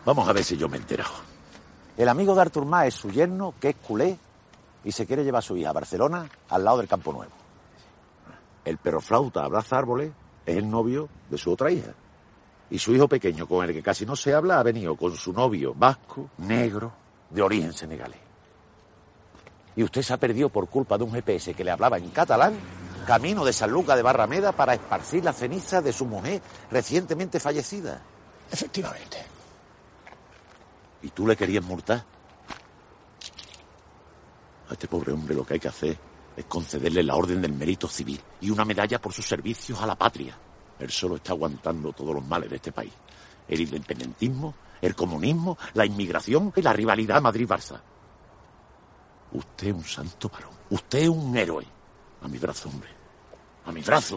Vamos a ver si yo me he enterado. El amigo de Artur Mas es su yerno, que es culé, y se quiere llevar a su hija a Barcelona, al lado del Campo Nuevo. El perroflauta abraza árboles es el novio de su otra hija. Y su hijo pequeño, con el que casi no se habla, ha venido con su novio vasco, negro, de origen senegalés. Y usted se ha perdido por culpa de un GPS que le hablaba en catalán, camino de Sanlúcar de Barrameda, para esparcir las cenizas de su mujer recientemente fallecida. Efectivamente. ¿Y tú le querías multar? A este pobre hombre lo que hay que hacer es concederle la Orden del Mérito Civil y una medalla por sus servicios a la patria. Él solo está aguantando todos los males de este país. El independentismo, el comunismo, la inmigración y la rivalidad Madrid-Barça. Usted es un santo varón. Usted es un héroe. A mi brazo, hombre. A mi brazo.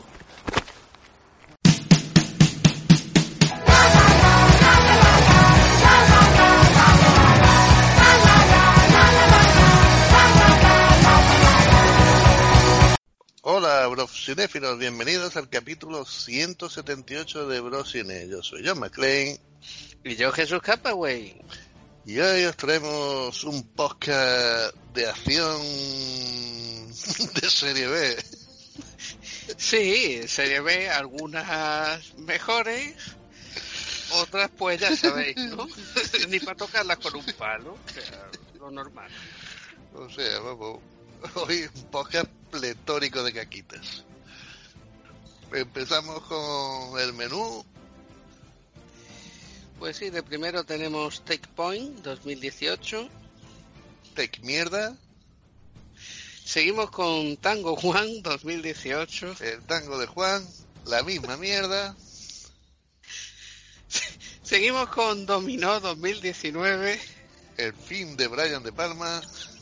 Hola, brocinéfilos, bienvenidos al capítulo 178 de Brocine. Yo soy John McClane. Y yo, Jesús Capaway. Y hoy os traemos un podcast de acción de serie B. Sí, serie B, algunas mejores, otras pues ya sabéis, ¿no? Ni para tocarlas con un palo, o sea, lo normal. O sea, vamos, hoy un podcast pletórico de caquitas. Empezamos con el menú. Pues sí, de primero tenemos Take Point 2018. Take Mierda. Seguimos con Tango Juan 2018. El tango de Juan, la misma mierda. Seguimos con Dominó 2019. El fin de Brian De Palma.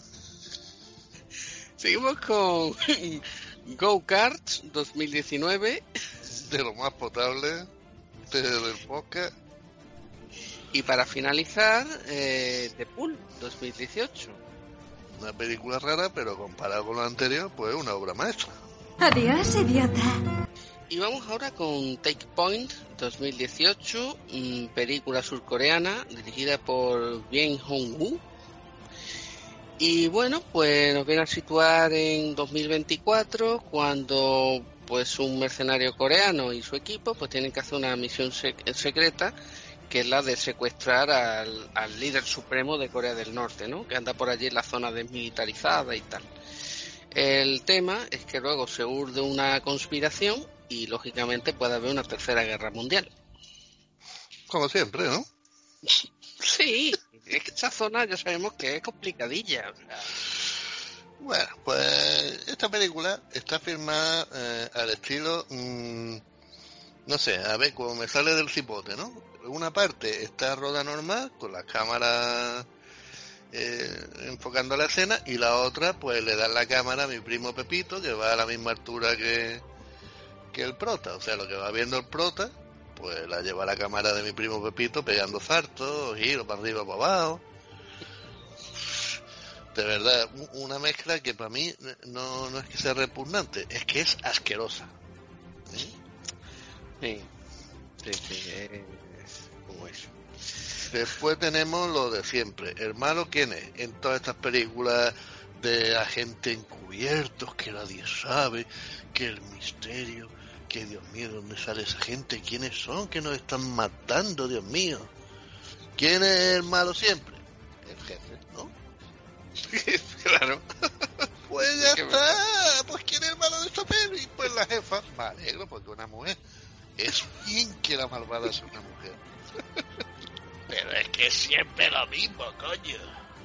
Seguimos con Go Karts 2019. De lo más potable del podcast. Y para finalizar, The Pool 2018. Una película rara, pero comparado con lo anterior, pues una obra maestra. Adiós, idiota. Y vamos ahora con Take Point 2018, película surcoreana dirigida por Bien Hong-woo. Y bueno, pues nos viene a situar en 2024, cuando pues un mercenario coreano y su equipo pues tienen que hacer una misión secreta, que es la de secuestrar al líder supremo de Corea del Norte, ¿no? Que anda por allí en la zona desmilitarizada y tal. El tema es que luego se urde una conspiración y lógicamente puede haber una tercera guerra mundial. Como siempre, ¿no? Sí, es que esa zona ya sabemos que es complicadilla. O sea. Bueno, pues esta película está filmada al estilo, no sé, a ver, como me sale del cipote, ¿no? Una parte está roda normal, con las cámaras enfocando la escena, y la otra, pues le dan la cámara a mi primo Pepito, que va a la misma altura que el prota. O sea, lo que va viendo el prota, pues la lleva la cámara de mi primo Pepito pegando saltos, giros para arriba, para abajo. De verdad, una mezcla que para mí no es que sea repugnante, es que es asquerosa. Sí, es como eso. Después tenemos lo de siempre. ¿El malo quién es? En todas estas películas de agentes encubiertos que nadie sabe, que el misterio, que Dios mío, ¿dónde sale esa gente? ¿Quiénes son que nos están matando, Dios mío? ¿Quién es el malo siempre? El jefe, ¿no? Claro. Pues ya está. Pues ¿quién es el malo de esta peli? Pues la jefa. Me alegro porque una mujer. Es bien que la malvada sea una mujer. Pero es que siempre lo mismo, coño.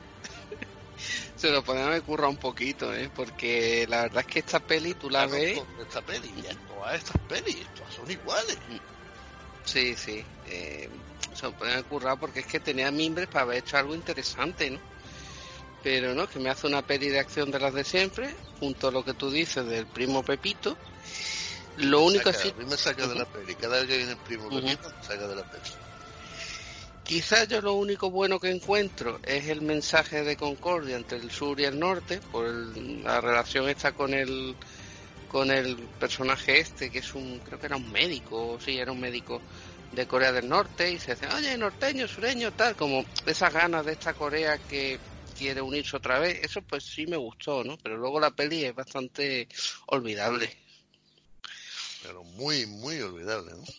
Se lo podemos haber currado un poquito, porque la verdad es que esta peli tú la ves. Esta peli, y todas estas pelis, todas son iguales. Sí. Se lo podemos haber currado porque es que tenía mimbres para haber hecho algo interesante, ¿no? Pero no, que me hace una peli de acción de las de siempre, junto a lo que tú dices del primo Pepito. Lo único es que... A mí me saca de la peli, cada vez que viene el primo Pepito me saca de la peli. Quizás yo lo único bueno que encuentro es el mensaje de concordia entre el sur y el norte, por la relación esta con el personaje este, que es creo que era un médico, sí, era un médico de Corea del Norte y se dicen, oye, norteño, sureño, tal, como esas ganas de esta Corea que quiere unirse otra vez. Eso pues sí me gustó, ¿no? Pero luego la peli es bastante olvidable. Pero muy, muy olvidable, ¿no?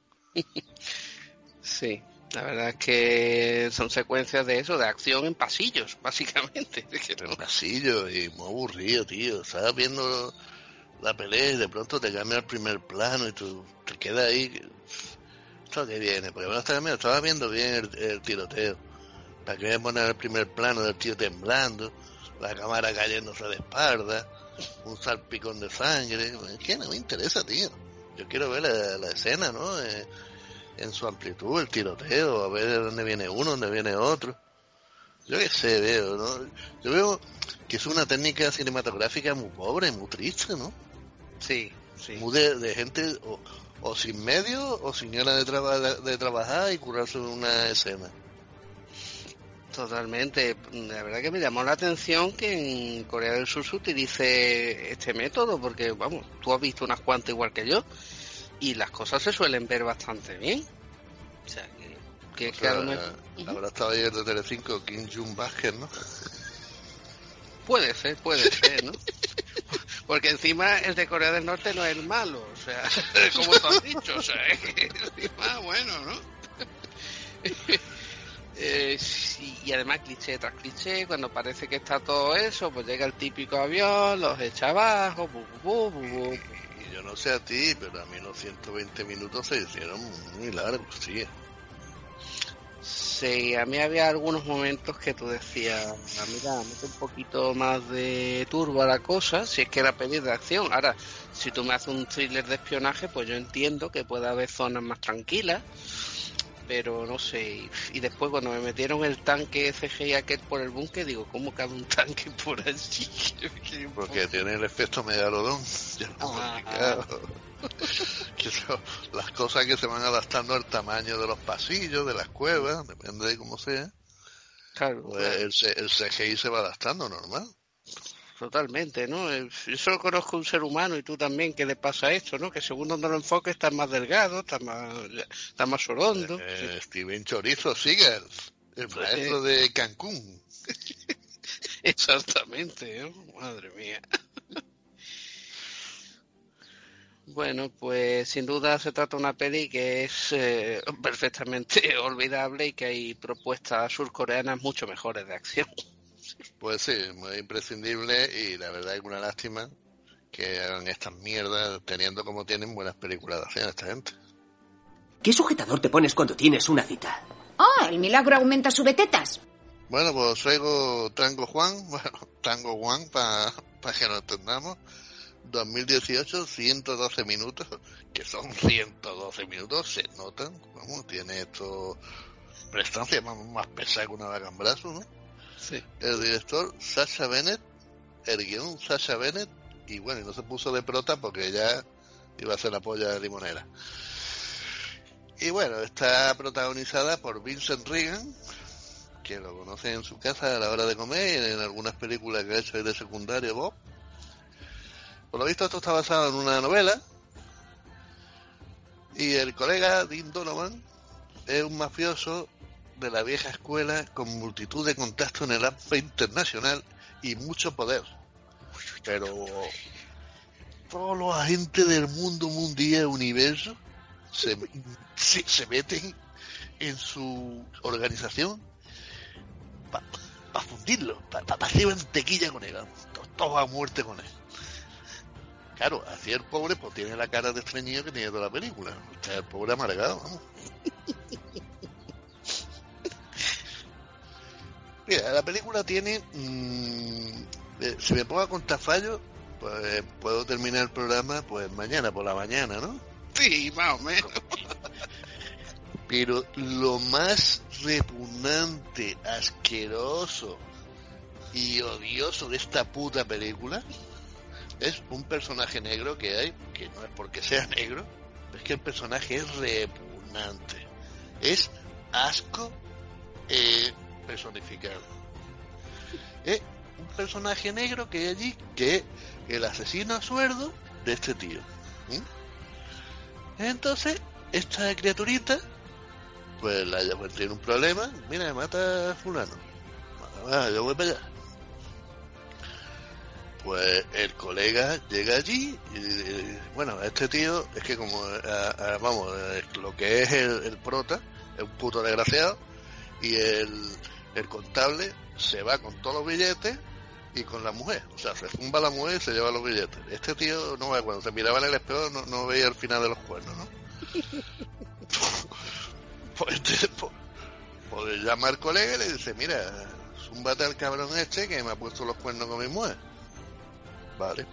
Sí, la verdad es que son secuencias de eso, de acción en pasillos, básicamente. En pasillos y muy aburrido, tío. Estabas viendo la pelea y de pronto te cambia el primer plano y tú te quedas ahí. ¿Esto qué viene? Porque bueno, estaba viendo bien el tiroteo. ¿Para qué me poner el primer plano del tío temblando? La cámara cayéndose de espalda, un salpicón de sangre. Es que no me interesa, tío. Yo quiero ver la escena, ¿no? En su amplitud, el tiroteo, a ver de dónde viene uno, dónde viene otro. Yo qué sé, veo, ¿no? Yo veo que es una técnica cinematográfica muy pobre, muy triste, ¿no? Sí, sí. Muy de gente o sin medios o sin ganas de trabajar y curarse en una escena. Totalmente. La verdad que me llamó la atención que en Corea del Sur se utilice este método, porque, vamos, tú has visto unas cuantas igual que yo, y las cosas se suelen ver bastante bien. O sea, Habrá estado ayer de Telecinco Kim Jong-un, ¿no? Puede ser, ¿no? Porque encima el de Corea del Norte no es el malo, o sea, como tú has dicho, o sea, encima, bueno, ¿no? Sí, y además cliché tras cliché, cuando parece que está todo eso, pues llega el típico avión, los echa abajo, Y yo no sé a ti, pero a mí los 120 minutos se hicieron muy largos, sí. Sí, a mí había algunos momentos que tú decías, mira, mete un poquito más de turbo a la cosa, si es que era peli de acción. Ahora, si tú me haces un thriller de espionaje, pues yo entiendo que puede haber zonas más tranquilas, pero no sé. Y después cuando me metieron el tanque CGI aquel por el búnker, digo, ¿cómo cabe un tanque por allí? Porque tiene el efecto megalodón. Que son las cosas que se van adaptando al tamaño de los pasillos, de las cuevas, depende de cómo sea. Claro, pues el CGI se va adaptando normal. Totalmente, ¿no? Yo solo conozco un ser humano y tú también que le pasa esto, ¿no? Que según donde lo enfoques está más delgado, está más orondo. Steven Chorizo Seagal, el maestro de Cancún. Exactamente, ¿no? Madre mía. Bueno, pues sin duda se trata de una peli que es perfectamente olvidable y que hay propuestas surcoreanas mucho mejores de acción. Pues sí, muy imprescindible y la verdad es una lástima que hagan estas mierdas teniendo como tienen buenas películas de acción esta gente. ¿Qué sujetador te pones cuando tienes una cita? ¡Oh, el milagro aumenta subetetas! Bueno, pues traigo Tango Juan para que nos entendamos. 2018, 112 minutos, que son 112 minutos, se notan, vamos, tiene esto prestancia más pesada que una vaca en brazo, ¿no? Sí. El director Sasha Bennett, el guión Sasha Bennett, y bueno, y no se puso de prota porque ya iba a ser la polla de limonera. Y bueno, está protagonizada por Vincent Regan, que lo conoce en su casa a la hora de comer y en algunas películas que ha hecho de secundario Bob. Por lo visto esto está basado en una novela y el colega Dean Donovan es un mafioso de la vieja escuela con multitud de contactos en el ámbito internacional y mucho poder. Pero todos los agentes del mundo mundial universo se meten en su organización para fundirlo, para hacer mantequilla con él, todos a muerte con él. Claro, así el pobre pues tiene la cara de estreñido que tiene toda la película. O sea, el pobre amargado, vamos. Mira, la película tiene... si me pongo a contar fallos, pues puedo terminar el programa pues mañana por la mañana, ¿no? Sí, más o menos. Pero lo más repugnante, asqueroso y odioso de esta puta película es un personaje negro que hay, que no es porque sea negro, es que el personaje es repugnante, es asco personificado. Es un personaje negro que hay allí, que es el asesino a sueldo de este tío. Entonces esta criaturita, pues pues, tiene un problema, mira, me mata a fulano. Yo voy para allá. Pues el colega llega allí y, bueno, este tío es que como, vamos, lo que es el prota, es un puto desgraciado, y el contable se va con todos los billetes y con la mujer, o sea, se zumba la mujer y se lleva los billetes. Este tío, no, cuando se miraba en el espejo no veía el final de los cuernos, ¿no? Pues llama al colega y le dice, mira, zúmbate al cabrón este que me ha puesto los cuernos con mi mujer. Vale.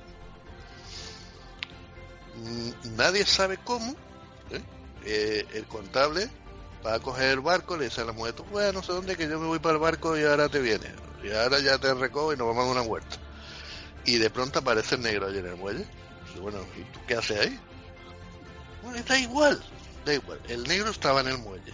Nadie sabe cómo, el contable va a coger el barco, le dice a la mujer, tú puedes no sé dónde, que yo me voy para el barco y ahora te vienes. Y ahora ya te recojo y nos vamos a una vuelta. Y de pronto aparece el negro allí en el muelle. Dice, bueno, ¿y tú qué haces ahí? Bueno, da igual. El negro estaba en el muelle.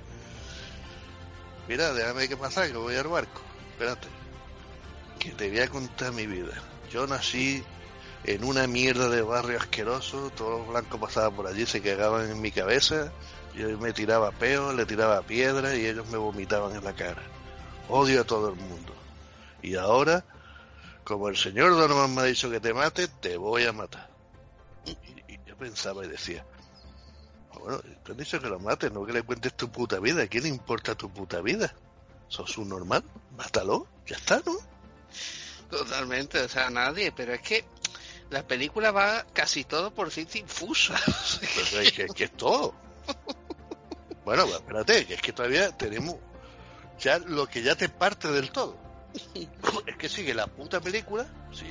Mira, déjame que pasar, que voy al barco. Espérate. Que te voy a contar mi vida. Yo nací en una mierda de barrio asqueroso, todos los blancos pasaban por allí, se cagaban en mi cabeza, yo me tiraba peos, le tiraba piedras y ellos me vomitaban en la cara. Odio a todo el mundo. Y ahora, como el señor Donovan me ha dicho que te mate, te voy a matar. Y yo pensaba y decía, bueno, te han dicho que lo mates, no que le cuentes tu puta vida. ¿A quién le importa tu puta vida? ¿Sos un normal? Mátalo, ya está, ¿no? Totalmente, o sea, nadie, pero es que la película va casi todo por sí infusa. Pues es que es todo. Bueno, pues espérate, que es que todavía tenemos ya lo que ya te parte del todo. Es que sigue la puta película,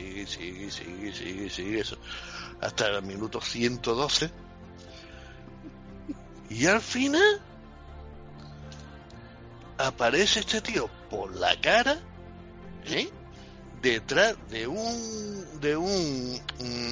sigue eso, hasta el minuto 112. Y al final aparece este tío por la cara, detrás de un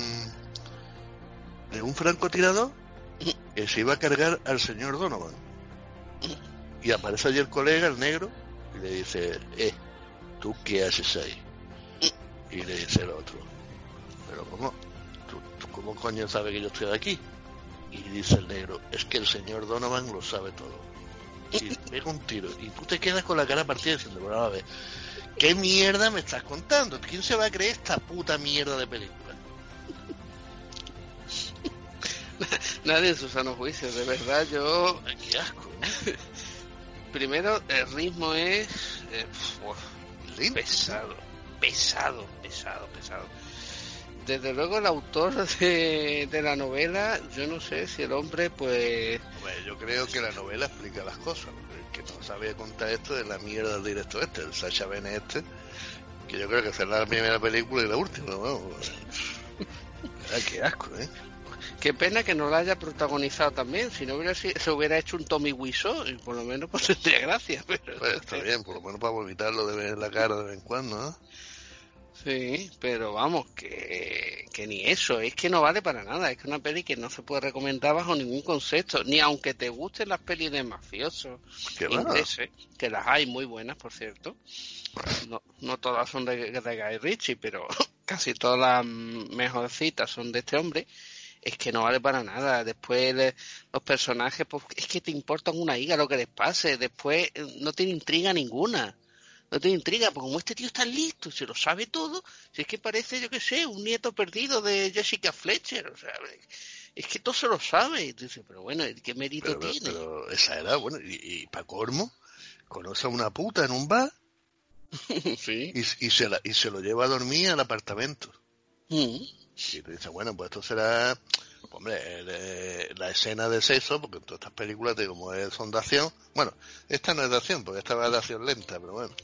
francotirador que se iba a cargar al señor Donovan. Y aparece allí el colega, el negro, y le dice, ¿tú qué haces ahí? Y le dice el otro, ¿pero cómo? ¿Tú cómo coño sabes que yo estoy aquí? Y dice el negro, es que el señor Donovan lo sabe todo. Y pega un tiro, y tú te quedas con la cara partida diciendo, bueno, a ver, ¿qué mierda me estás contando? ¿Quién se va a creer esta puta mierda de película? Nadie en su sano juicio, de verdad, yo... Qué asco, ¿no? Primero, el ritmo es... pesado. Desde luego el autor de la novela, yo no sé si el hombre pues... Hombre, yo creo que la novela explica las cosas, porque el que no sabe contar esto es la mierda del director el Sacha Bene que yo creo que será la primera película y la última, ¿no? Qué asco, Qué pena que no la haya protagonizado también, si no se hubiera hecho un Tommy Wiseau, y por lo menos pues tendría gracia. Pero... Pues está bien, por lo menos para vomitarlo de vez en la cara de vez en cuando, ¿no? Sí, pero vamos, que ni eso, es que no vale para nada, es que una peli que no se puede recomendar bajo ningún concepto, ni aunque te gusten las pelis de mafiosos ingleses, que las hay muy buenas, por cierto, no todas son de Guy Ritchie, pero casi todas las mejorcitas son de este hombre. Es que no vale para nada. Después los personajes, pues es que te importan una higa lo que les pase. Después no tiene intriga ninguna. No tiene intriga, porque como este tío está listo, se lo sabe todo, si es que parece, yo qué sé, un nieto perdido de Jessica Fletcher, o sea, es que todo se lo sabe. Y tú dices, pero bueno, ¿qué mérito tiene? Pero esa edad, bueno, y para colmo, conoce a una puta en un bar sí. y se lo lleva a dormir al apartamento. Y te dice, bueno, pues esto será, hombre, la escena de sexo, porque en todas estas películas, como son de acción, bueno, esta no es de acción, porque esta va de acción lenta, pero bueno.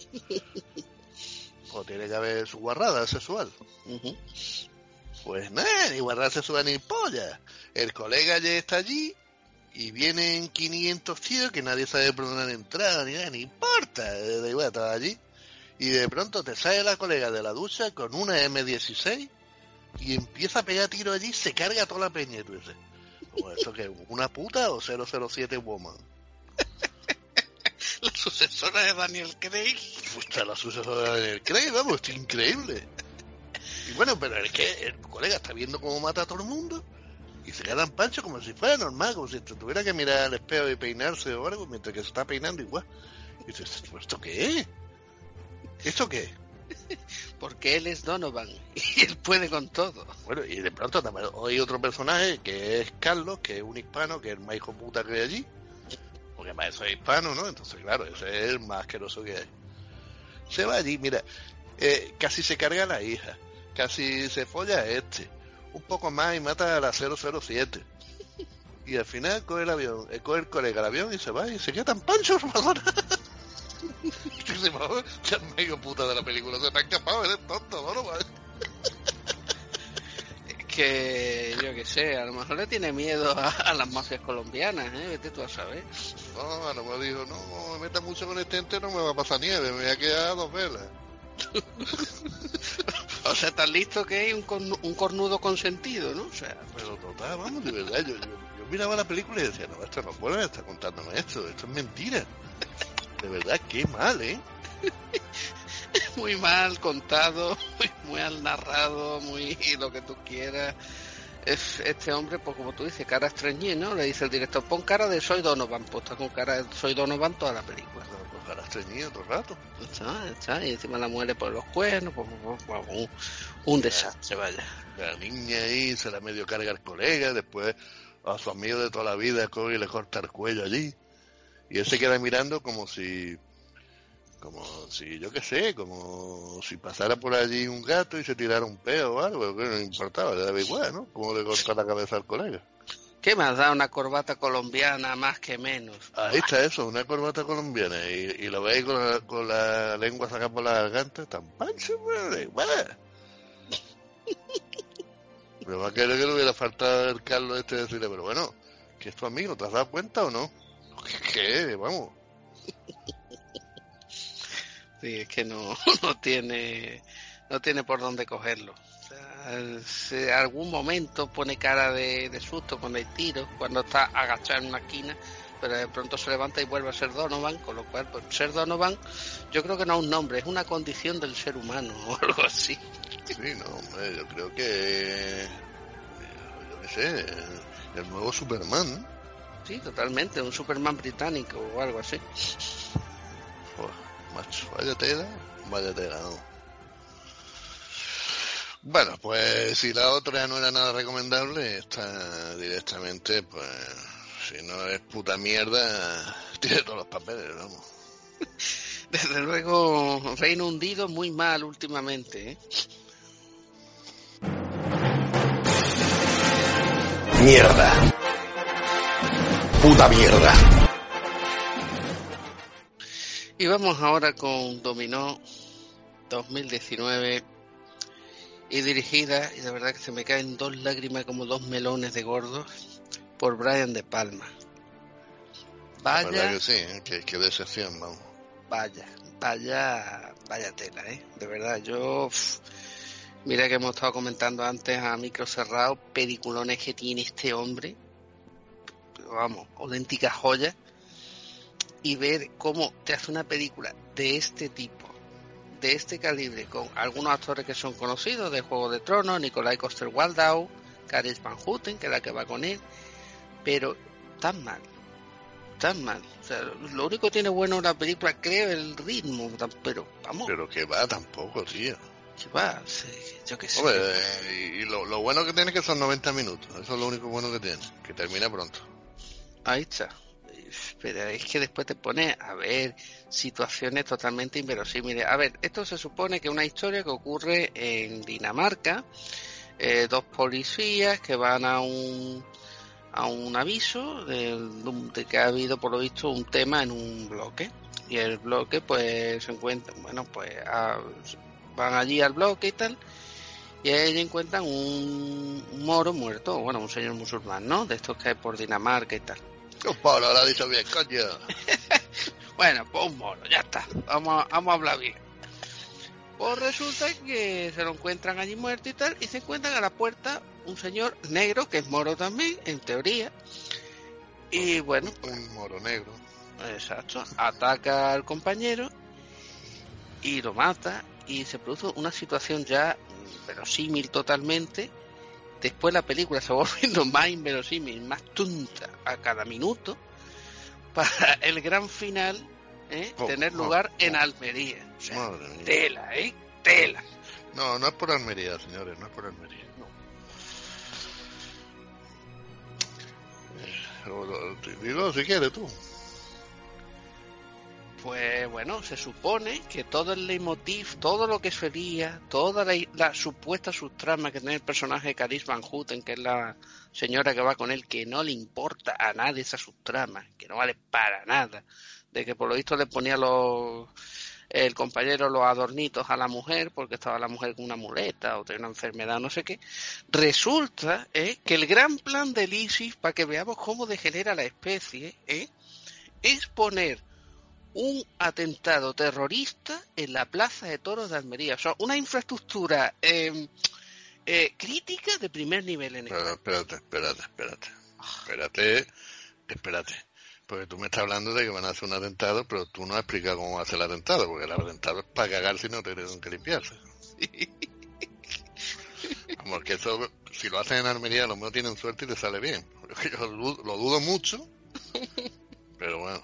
O tiene que haber su guarrada sexual. Pues nada, ni guarrada sexual ni polla. El colega ya está allí y vienen 500 tíos que nadie sabe por dónde han entrado, ni nada, ni importa, da igual, estaba allí. Y de pronto te sale la colega de la ducha con una M16 y empieza a pegar tiro allí, se carga toda la peña. Y tú dices, ¿esto qué? ¿Una puta o 007 Woman? La sucesora de Daniel Craig. Hostia, la sucesora de Daniel Craig, vamos, esto es increíble. Y bueno, pero es que el colega está viendo cómo mata a todo el mundo Y se quedan panchos como si fuera normal, como si tuviera que mirar al espejo y peinarse o algo, mientras que se está peinando igual. Y dices, ¿esto qué es? ¿Esto qué es? Porque él es Donovan y él puede con todo. Bueno, y de pronto también hay otro personaje que es Carlos, que es un hispano, que es el más hijo puta que hay allí. Porque más eso es hispano, ¿no? Entonces, claro, ese es el más asqueroso que hay. Se va allí, mira, casi se carga a la hija, casi se folla a un poco más y mata a la 007. Y al final coge el avión, coge el colega el avión y se va y se queda tan pancho, hermano. Ya es medio puta de la película, se te ha escapado, eres tonto, ¿no? Es que, yo qué sé, a lo mejor le tiene miedo a las mafias colombianas, vete tú a saber. No, a lo mejor dijo, no, me meta mucho con este ente, no me va a pasar nieve, me voy a quedar a 2 velas. O sea, tan listo que es un cornudo consentido, ¿no? O sea, pero total, vamos, de verdad, yo miraba la película y decía, no, esto no puede estar contándome esto es mentira. De verdad, qué mal, muy mal contado, muy mal narrado, muy lo que tú quieras. Este hombre, pues como tú dices, cara estreñida, ¿no? Le dice el director, pon cara de Soy Donovan, pues está con cara de Soy Donovan toda la película. Con cara estreñida todo el rato. Está, y encima la muere por los cuernos, un desastre, vaya. La niña ahí se la medio carga al colega, después a su amigo de toda la vida coge y le corta el cuello allí. Y él se queda mirando como si, yo qué sé, como si pasara por allí un gato y se tirara un peo o algo, que no importaba, le daba igual, ¿no? Como le corta la cabeza al colega. ¿Qué más da una corbata colombiana más que menos? Ahí está eso, una corbata colombiana, y lo veis con la lengua sacada por la garganta, tan pancho, pero igual. Pero va a querer que le hubiera faltado el Carlos decirle, pero bueno, que es tu amigo, ¿te has dado cuenta o no? ¿Qué? Vamos. Sí, es que no tiene por dónde cogerlo. O sea, si en algún momento pone cara de susto cuando hay tiros, cuando está agachado en una esquina, pero de pronto se levanta y vuelve a ser Donovan, con lo cual, pues, ser Donovan, yo creo que no es un nombre, es una condición del ser humano o algo así. Sí, no, hombre, yo creo que, yo qué sé, el nuevo Superman, ¿no? Sí, totalmente, un Superman británico o algo así. Macho, vaya tela, no. Bueno, pues si la otra no era nada recomendable, esta directamente, pues, si no es puta mierda, tiene todos los papeles, vamos. Desde luego, Reino Hundido muy mal últimamente, ¿eh? Mierda. Puta mierda. Y vamos ahora con Dominó 2019 y dirigida, y de verdad que se me caen 2 lágrimas como 2 melones de gordos, por Brian De Palma. Vaya, la verdad que sí, que decepción, vamos. Vaya tela, de verdad, mira que hemos estado comentando antes a micro cerrado, peliculones que tiene este hombre, vamos, auténtica joya, y ver cómo te hace una película de este tipo, de este calibre, con algunos actores que son conocidos de Juego de Tronos, Nikolai Coster-Waldau, Karis Van Houten, que es la que va con él, pero tan mal, o sea, lo único que tiene bueno la película, creo, el ritmo, pero vamos. Pero que va tampoco, tío. Que va, sí, yo qué sé. Hombre, y lo bueno que tiene es que son 90 minutos, eso es lo único bueno que tiene, que termina pronto. Ahí está. Pero es que después te pones a ver situaciones totalmente inverosímiles. A ver, esto se supone que es una historia que ocurre en Dinamarca. 2 policías que van a un aviso de que ha habido, por lo visto, un tema en un bloque. Y el bloque, pues, se encuentra, bueno, pues van allí al bloque y tal. Y ahí encuentran un moro muerto, bueno, un señor musulmán, ¿no? De estos que hay por Dinamarca y tal. Pablo, lo ha dicho bien, coño. Bueno, pues un moro, ya está. Vamos a hablar bien. Pues resulta que se lo encuentran allí muerto y tal, y se encuentran a la puerta un señor negro, que es moro también, en teoría. Y bueno, pues, un moro negro. Exacto. Ataca al compañero y lo mata, y se produce una situación ya verosímil totalmente, después la película se va volviendo más inverosímil, más tonta a cada minuto, para el gran final tener lugar en Almería. O sea, tela, tela. No, no es por Almería, señores, no es por Almería. No. Digo, si quieres tú. Pues bueno, se supone que todo el leitmotiv, todo lo que sería, toda la supuesta subtrama que tiene el personaje de Carice Van Houten, que es la señora que va con él, que no le importa a nadie esa subtrama, que no vale para nada, de que por lo visto le ponía el compañero los adornitos a la mujer porque estaba la mujer con una muleta o tenía una enfermedad no sé qué. Resulta que el gran plan del ISIS, para que veamos cómo degenera la especie, es poner un atentado terrorista en la Plaza de Toros de Almería. O sea, una infraestructura crítica de primer nivel en España. Espérate. Porque tú me estás hablando de que van a hacer un atentado, pero tú no has explicado cómo va a ser el atentado, porque el atentado es para cagarse y no tienen que limpiarse. Vamos, que eso, si lo hacen en Almería, los míos tienen suerte y te sale bien. Yo lo dudo mucho, pero bueno.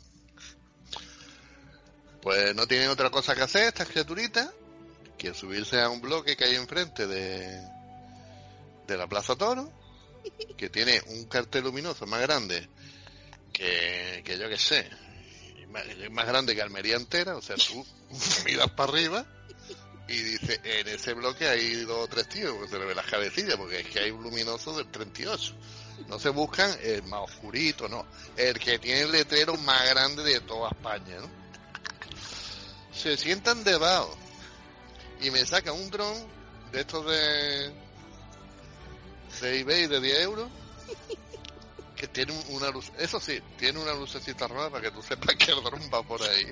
Pues no tienen otra cosa que hacer estas criaturitas que subirse a un bloque que hay enfrente de la Plaza Toro, que tiene un cartel luminoso más grande que yo que sé, es más grande que Almería entera. O sea, tú miras para arriba y dice, en ese bloque hay 2 o 3 tíos, porque se le ve las cabecillas, porque es que hay un luminoso del 38. No se buscan el más oscurito, no, el que tiene el letrero más grande de toda España, ¿no? Se sientan debajo y me sacan un dron de estos de eBay de 10 euros, que tiene una luz, eso sí, tiene una lucecita roja para que tú sepas que el dron va por ahí.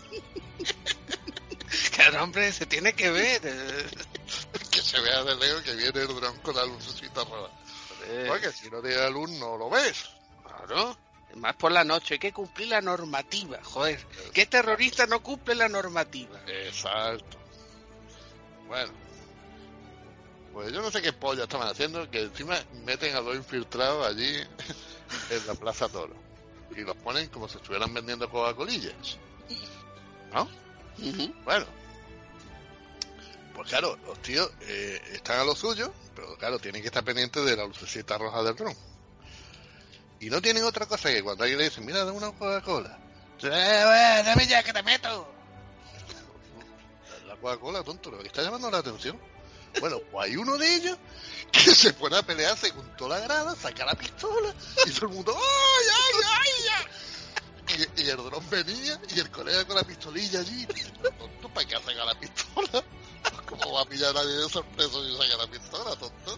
Claro, hombre, se tiene que ver. Que se vea de lejos que viene el dron con la lucecita roja. Porque si no tiene la luz no lo ves. Claro. Más por la noche, hay que cumplir la normativa, joder. ¿Qué terrorista no cumple la normativa? Exacto. Bueno, pues yo no sé qué pollo estaban haciendo, que encima meten a 2 infiltrados allí en la Plaza Toro y los ponen como si estuvieran vendiendo Coca-Colillas, ¿no? Uh-huh. Bueno, pues claro, los tíos están a lo suyo, pero claro, tienen que estar pendientes de la lucecita roja del dron. Y no tienen otra cosa que cuando alguien le dice, mira, dame una Coca-Cola. Dame ya que te meto. La Coca-Cola, tonto, lo que está llamando la atención. Bueno, pues hay uno de ellos que se pone a pelearse con toda la grada, saca la pistola y todo el mundo, ¡ay! Y el dron venía y el colega con la pistolilla allí, tonto, ¿para qué saca la pistola? ¿Cómo va a pillar a nadie de sorpresa si saca la pistola, tonto?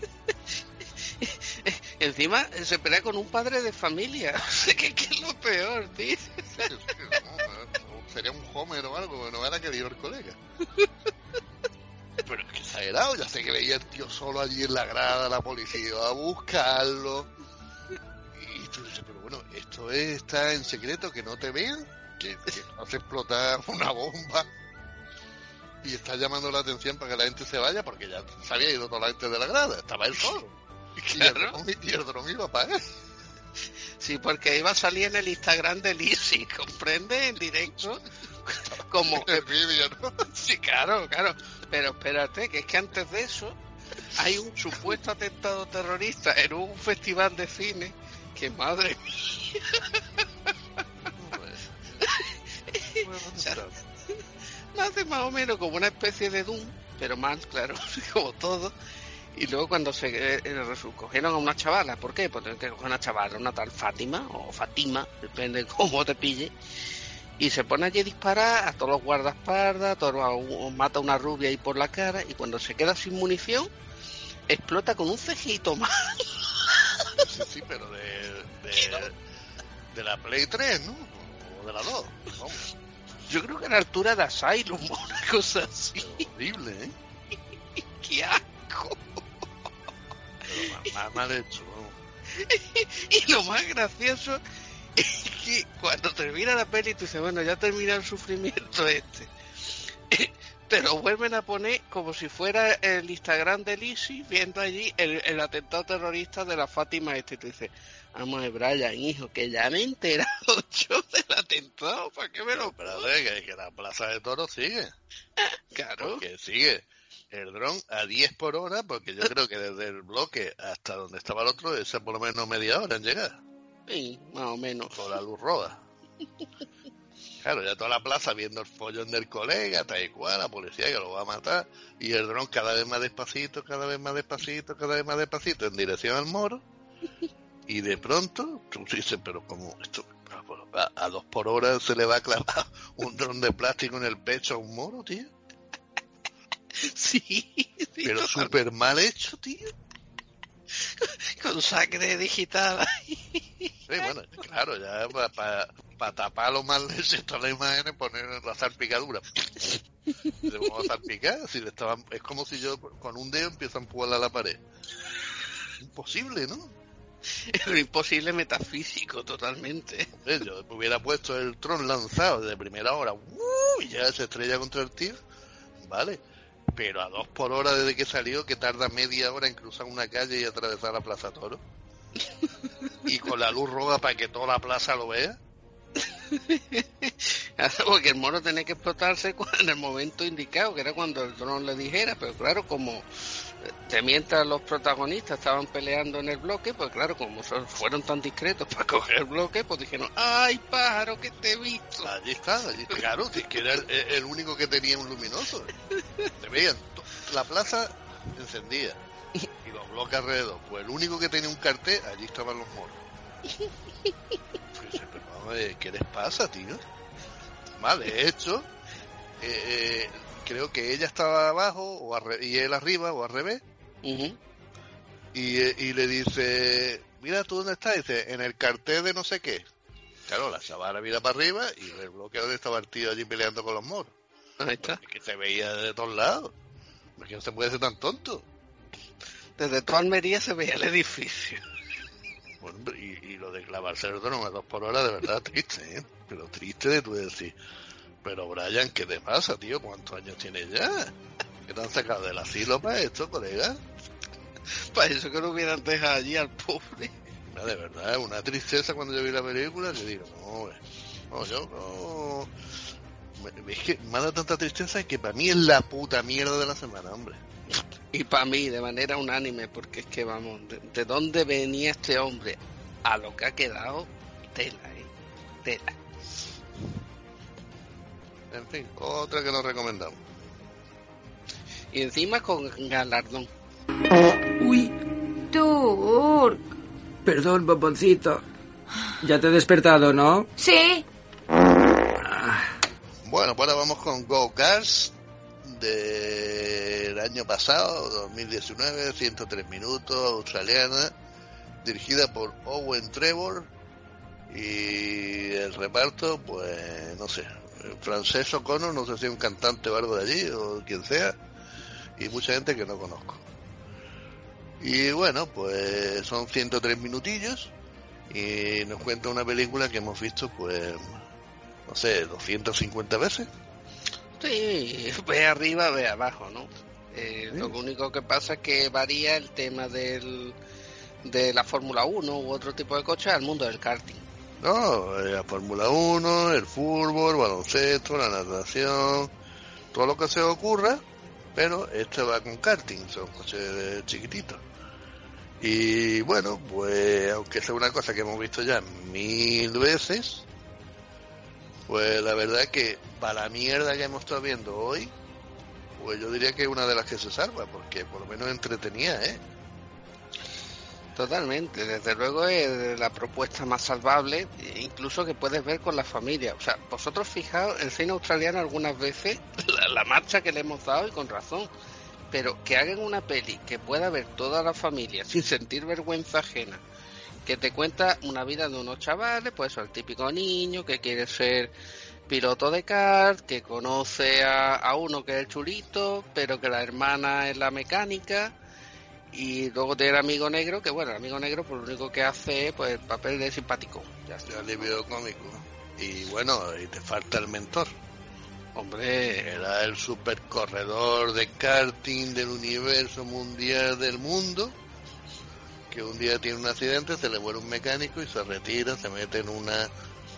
Encima se pelea con un padre de familia. ¿Qué es lo peor, tío? Sería un Homer o algo, pero no era que dijo el colega. Pero es que exagerado, ya sé que veía el tío solo allí en la grada, la policía va a buscarlo. Y tú dices, pero bueno, esto está en secreto, que no te vean, que hace explotar una bomba. Y está llamando la atención para que la gente se vaya, porque ya se había ido toda la gente de la grada, estaba él solo. Claro. Y el dron iba para él. Sí, porque iba a salir en el Instagram de Lizzy, ¿comprende? En directo. Como el vídeo, ¿no? Sí, claro. Pero espérate, que es que antes de eso hay un supuesto atentado terrorista en un festival de cine que, madre mía. O sea, nace más o menos como una especie de Doom, pero más, claro, como todo. Y luego cuando se cogieron a una chavala, ¿por qué? Pues tienen que coger a una chavala, una tal Fátima, o Fatima, depende de cómo te pille, y se pone allí a disparar a todos los guardaespaldas, mata a una rubia ahí por la cara, y cuando se queda sin munición, explota con un cejito más. Sí, pero de la Play 3, ¿no? O de la 2, vamos. Yo creo que a la altura de Asylum o una cosa así. Horrible, ¿eh? ¡Qué asco! Pero mal hecho, ¿no? Y lo más gracioso es que cuando termina la peli tú dices, bueno, ya termina el sufrimiento este. te lo vuelven a poner como si fuera el Instagram de Lisi viendo allí el atentado terrorista de la Fátima y tú dices, vamos a ver, Brian, hijo, que ya me he enterado yo del atentado, ¿para qué me lo Espérate, que la Plaza de Toros sigue. Claro. Porque sigue el dron a 10 por hora, porque yo creo que desde el bloque hasta donde estaba el otro, esa por lo menos media hora en llegar. Sí, más o menos. Con la luz roja. Claro, ya toda la plaza viendo el follón del colega, tal cual, la policía que lo va a matar, y el dron cada vez más despacito, cada vez más despacito, cada vez más despacito, en dirección al moro, y de pronto, tú dices, pero como esto, a 2 por hora se le va a clavar un dron de plástico en el pecho a un moro, tío. Sí, Pero súper mal hecho, tío. Con sangre digital. Sí, bueno, claro, ya para taparlo mal todas las imágenes, poner la salpicadura. Le vamos a salpicar, es como si yo con un dedo empiezo a empujar a la pared. Imposible, ¿no? Es un imposible metafísico, totalmente. Yo me hubiera puesto el Tron lanzado de primera hora, y ya se estrella contra el tío, vale. Pero a 2 por hora desde que salió, que tarda media hora en cruzar una calle y atravesar la Plaza Toro. Y con la luz roja para que toda la plaza lo vea. Porque el mono tenía que explotarse en el momento indicado, que era cuando el dron le dijera, pero claro, como mientras los protagonistas estaban peleando en el bloque, pues claro, como fueron tan discretos para coger el bloque, pues dijeron, ¡ay, pájaro, que te he visto! Allí está, claro, es que era el único que tenía un luminoso. Se veían, la plaza encendía y los bloques alrededor, pues el único que tenía un cartel, allí estaban los moros. Pero vamos a ver, ¿qué les pasa, tío? Vale, de hecho, creo que ella estaba abajo y él arriba o al revés. Uh-huh. Y le dice, mira, ¿tú dónde estás? Dice, en el cartel de no sé qué. Claro, la chavala mira para arriba y el bloque donde estaba el tío allí peleando con los moros. Ahí está. Es que se veía de todos lados. Es que no se puede ser tan tonto. Desde toda Almería se veía el edificio. Bueno, y lo de clavarse el dron a 2 por hora, de verdad, triste, ¿eh? Pero triste de tú decir, pero Brian, ¿qué te pasa, tío? ¿Cuántos años tienes ya? ¿Qué te han sacado del asilo para esto, colega? Para eso que lo hubieran dejado allí al pobre. Mira, de verdad, una tristeza cuando yo vi la película, que digo, no, es que me ha dado tanta tristeza que para mí es la puta mierda de la semana, hombre. Y para mí, de manera unánime, porque es que vamos, ¿de dónde venía este hombre? A lo que ha quedado, tela, tela. En fin, otra que nos recomendamos. Y encima con galardón. Uy, Turk. perdón, bomboncito. Ya te he despertado, ¿no? Sí. Bueno, pues ahora vamos con Go Cars del año pasado, 2019, 103 minutos, australiana, dirigida por Owen Trevor, y el reparto, pues no sé, Francés O'Connor, no sé si es un cantante o algo de allí o quien sea, y mucha gente que no conozco. Y bueno, pues son 103 minutillos y nos cuenta una película que hemos visto, pues no sé, 250 veces. Sí, ve arriba, ve abajo, ¿no? Lo único que pasa es que varía el tema de la Fórmula 1 u otro tipo de coche al mundo del karting. No, la Fórmula 1, el fútbol, baloncesto, la natación, todo lo que se ocurra, pero este va con karting, son coches chiquititos. Y bueno, pues aunque sea una cosa que hemos visto ya 1000 veces, pues la verdad es que para la mierda que hemos estado viendo hoy, pues yo diría que es una de las que se salva, porque por lo menos entretenía, ¿eh? Totalmente, desde luego es la propuesta más salvable, incluso que puedes ver con la familia. O sea, vosotros fijaos, el cine australiano algunas veces, la marcha que le hemos dado y con razón, pero que hagan una peli que pueda ver toda la familia sin sentir vergüenza ajena, que te cuenta una vida de unos chavales, pues el típico niño que quiere ser piloto de kart, que conoce a uno que es el chulito, pero que la hermana es la mecánica. Y luego tiene el amigo negro, que bueno, el amigo negro pues lo único que hace es pues el papel de simpático. Ya alivio cómico. Y bueno, y te falta el mentor. Hombre, era el supercorredor de karting del universo mundial del mundo, que un día tiene un accidente, se le muere un mecánico y se retira, se mete en una...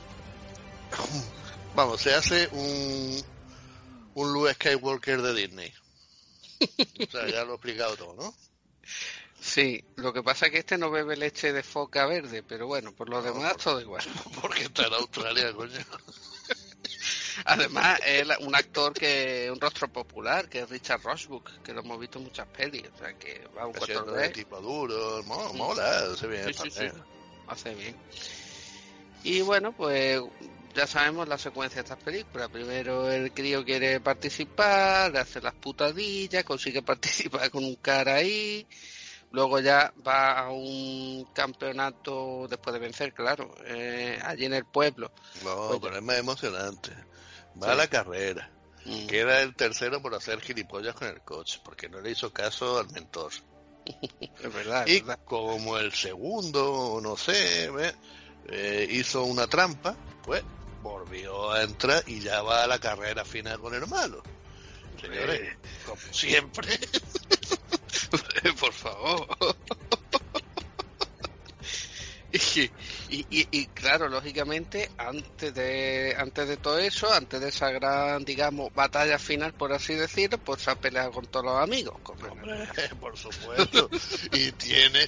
Vamos, se hace un Luke Skywalker de Disney. O sea, ya lo he explicado todo, ¿no? sí, lo que pasa es que este no bebe leche de foca verde, pero bueno, por lo demás todo igual. Porque está en Australia, coño. Además, es un actor un rostro popular, que es Richard Roxburgh, que lo hemos visto en muchas pelis, o sea que va un Haciendo cuatro de de tipo duro, mola, se ve sí, hace bien. Y bueno, pues ya sabemos la secuencia de estas películas. Primero el crío quiere participar, hace las putadillas, consigue participar con un cara ahí. Luego ya va a un campeonato después de vencer, claro, allí en el pueblo. No, Pues pero es más emocionante. Va sí. a la carrera. Queda el tercero por hacer gilipollas con el coche, porque no le hizo caso al mentor. Es verdad, Y es verdad. como el segundo, no sé, hizo una trampa, pues volvió a entrar y ya va a la carrera final con el malo. Señores, como siempre. Por favor. Y claro, lógicamente, antes de todo eso, antes de esa gran, digamos, batalla final, por así decirlo, pues se ha peleado con todos los amigos. Hombre, por supuesto. Y tiene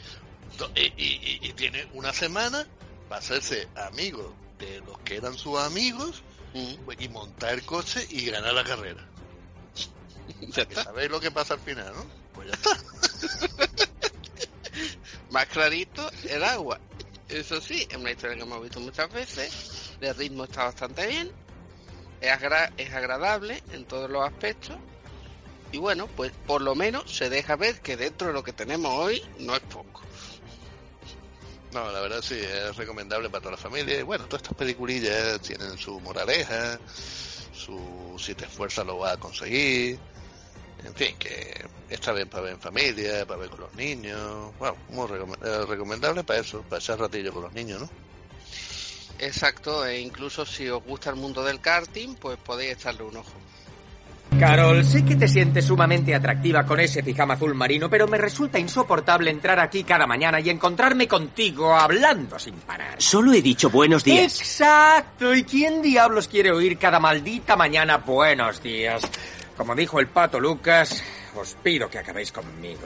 una semana para hacerse amigo de los que eran sus amigos y montar el coche y ganar la carrera. Ya está. ¿Sabéis lo que pasa al final, no? Pues ya está. Más clarito, el agua. Eso sí, es una historia que hemos visto muchas veces. El ritmo está bastante bien. Es agradable en todos los aspectos. Y bueno, pues por lo menos se deja ver que dentro de lo que tenemos hoy no es poco. No, la verdad sí, es recomendable para toda la familia. Y bueno, todas estas peliculillas tienen su moraleja, si te esfuerzas lo vas a conseguir. En fin, que está bien para ver en familia, para ver con los niños. Bueno, muy recomendable para eso, para echar ratillo con los niños, ¿no? Exacto, e incluso si os gusta el mundo del karting, pues podéis echarle un ojo. Carol, sé que te sientes sumamente atractiva con ese pijama azul marino, pero me resulta insoportable entrar aquí cada mañana y encontrarme contigo hablando sin parar. Solo he dicho buenos días. Exacto, ¿y quién diablos quiere oír cada maldita mañana buenos días? Como dijo el Pato Lucas, os pido que acabéis conmigo.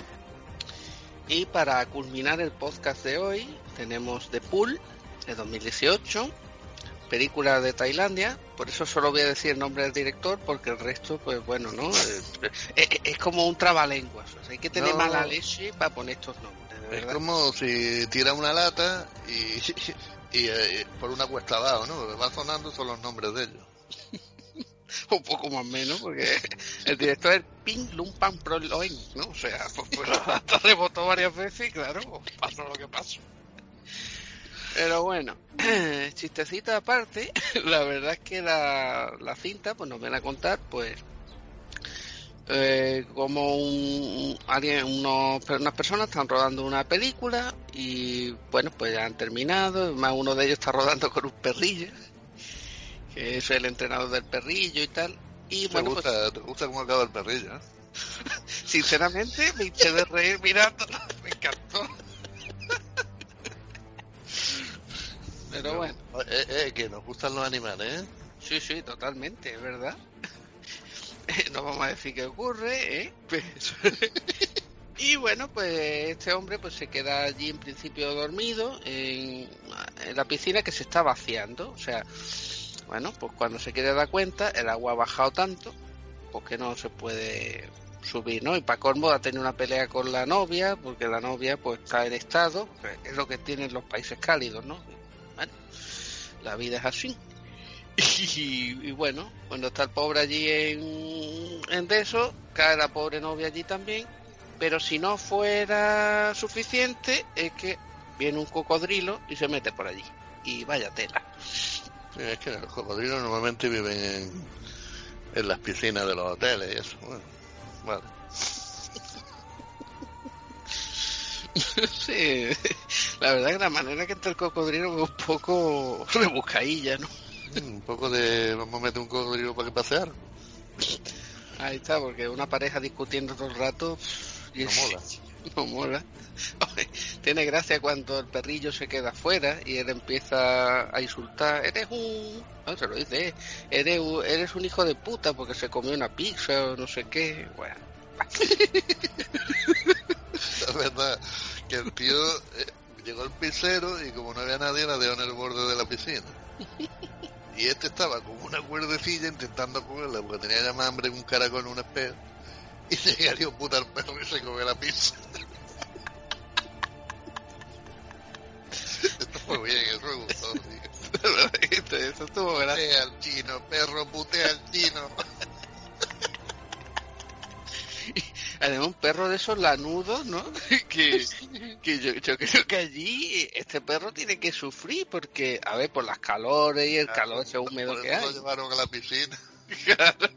Y para culminar el podcast de hoy, tenemos The Pool, de 2018, película de Tailandia. Por eso solo voy a decir el nombre del director, porque el resto, pues bueno, ¿no? Es como un trabalenguas. O sea, hay que tener mala leche para poner estos nombres, de verdad. Es como si tira una lata y por una cuesta abajo, ¿no? Lo que va sonando son los nombres de ellos. Un poco más o menos, porque el director es Ping Lumpan Pro Loen, ¿no? O sea, pues hasta rebotó varias veces y claro, pasó lo que pasó. Pero bueno, chistecita aparte, la verdad es que la cinta, pues nos viene a contar, pues, como unas personas están rodando una película y, bueno, pues ya han terminado, más uno de ellos está rodando con un perrillo, que es el entrenador del perrillo y tal. Y bueno, ¿Te gusta cómo acaba el perrillo? Sinceramente, me hinché de reír mirándolo, me encantó. Pero bueno. Que nos gustan los animales, ¿eh? Sí, totalmente, es verdad. No vamos a decir qué ocurre, ¿eh? Y bueno, pues este hombre pues se queda allí en principio dormido en la piscina que se está vaciando. O sea, bueno, pues cuando se quiere dar cuenta, el agua ha bajado tanto, pues que no se puede subir, ¿no? Y para colmo ha tenido una pelea con la novia, porque la novia pues está en estado, es lo que tienen los países cálidos, ¿no? Bueno, la vida es así. Y bueno, cuando está el pobre allí en de eso, cae la pobre novia allí también, pero si no fuera suficiente, es que viene un cocodrilo y se mete por allí. Y vaya tela. Sí, es que los cocodrilos normalmente viven en las piscinas de los hoteles y eso. Bueno, vale. Sí, la verdad que la manera que entra el cocodrilo es un poco rebuscadilla, ¿no? Un poco de... Vamos a meter un cocodrilo para que pase algo. Ahí está, porque una pareja discutiendo todo el rato No mola. no mola. Tiene gracia cuando el perrillo se queda afuera y él empieza a insultar. No, se lo dice, eres un hijo de puta porque se comió una pizza o no sé qué. Bueno. La verdad que el tío llegó al pisero y como no había nadie la dejó en el borde de la piscina. Y este estaba con una cuerdecilla intentando cogerla porque tenía ya más hambre que un caracol en un espejo. Y llegaría un puta al perro y se comió la pizza. Esto fue bien, eso me gustó, tío. Eso estuvo gracioso. Putea al chino, perro, putea al chino. Además, un perro de esos lanudos, ¿no? que yo creo que allí este perro tiene que sufrir porque, a ver, por las calores y el calor ese húmedo por que eso hay. lo llevaron a la piscina. Claro.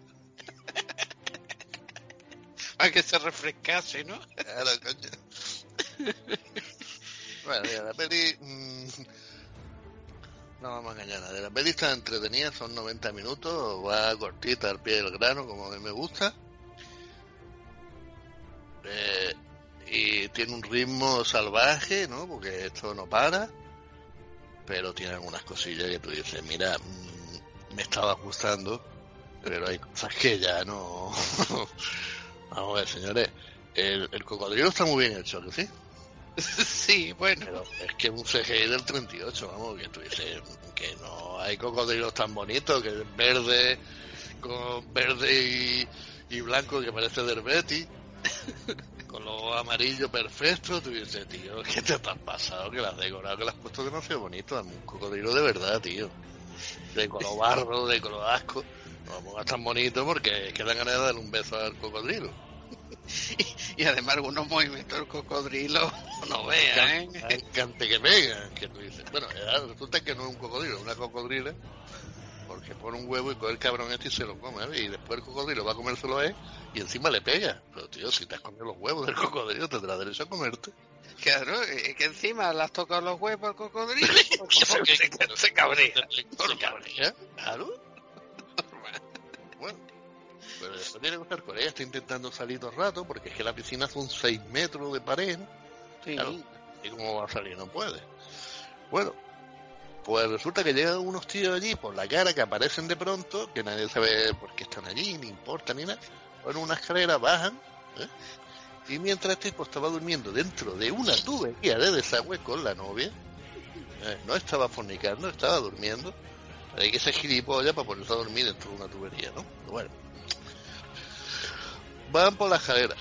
Para que se refrescase, ¿no? Claro, coño. Bueno, mira, la peli... no vamos a engañar nadie. La peli está entretenida, son 90 minutos, va cortita al pie del grano, como a mí me gusta. Y tiene un ritmo salvaje, ¿no? Porque esto no para. Pero tiene algunas cosillas que tú dices, mira, me estaba gustando, pero hay cosas que ya no... Vamos a ver, señores, el cocodrilo está muy bien hecho, ¿que sí? Sí, bueno. Pero es que es un CGI del 38, vamos, que tú dices que no hay cocodrilos tan bonitos, que es verde, con verde y blanco que parece del Betty, con los amarillos perfectos, tú dices, tío, ¿qué te has pasado? Que las has decorado, que las has puesto demasiado bonito, dame un cocodrilo de verdad, tío. De color barro, de color asco. No lo pongas tan bonito porque es que dan ganas de darle un beso al cocodrilo. Y además algunos movimientos del cocodrilo no vean, ¿eh? Hay cante que pegan, que tú dices. Bueno, resulta que no es un cocodrilo, es una cocodrila, porque pone un huevo y coge el cabrón este y se lo come, ¿eh? Y después el cocodrilo va a comérselo a él y encima le pega. Pero tío, si te has comido los huevos del cocodrilo, tendrás derecho a comerte. Claro, es que encima le has tocado los huevos al cocodrilo. Se cabrea. Claro. Bueno, pero después tiene que estar con ella, está intentando salir todo el rato, porque es que la piscina son 6 metros de pared, ¿no? Sí. Claro, ¿y cómo va a salir? No puede. Bueno, pues resulta que llegan unos tíos allí por la cara que aparecen de pronto, que nadie sabe por qué están allí, ni importa ni nada. Ponen una escalera, bajan, ¿eh? Y mientras este tipo estaba durmiendo dentro de una tubería de desagüe con la novia, no estaba fornicando, estaba durmiendo. Hay que ser gilipollas para ponerse a dormir dentro de una tubería, ¿no? Pero bueno. Van por la escalera.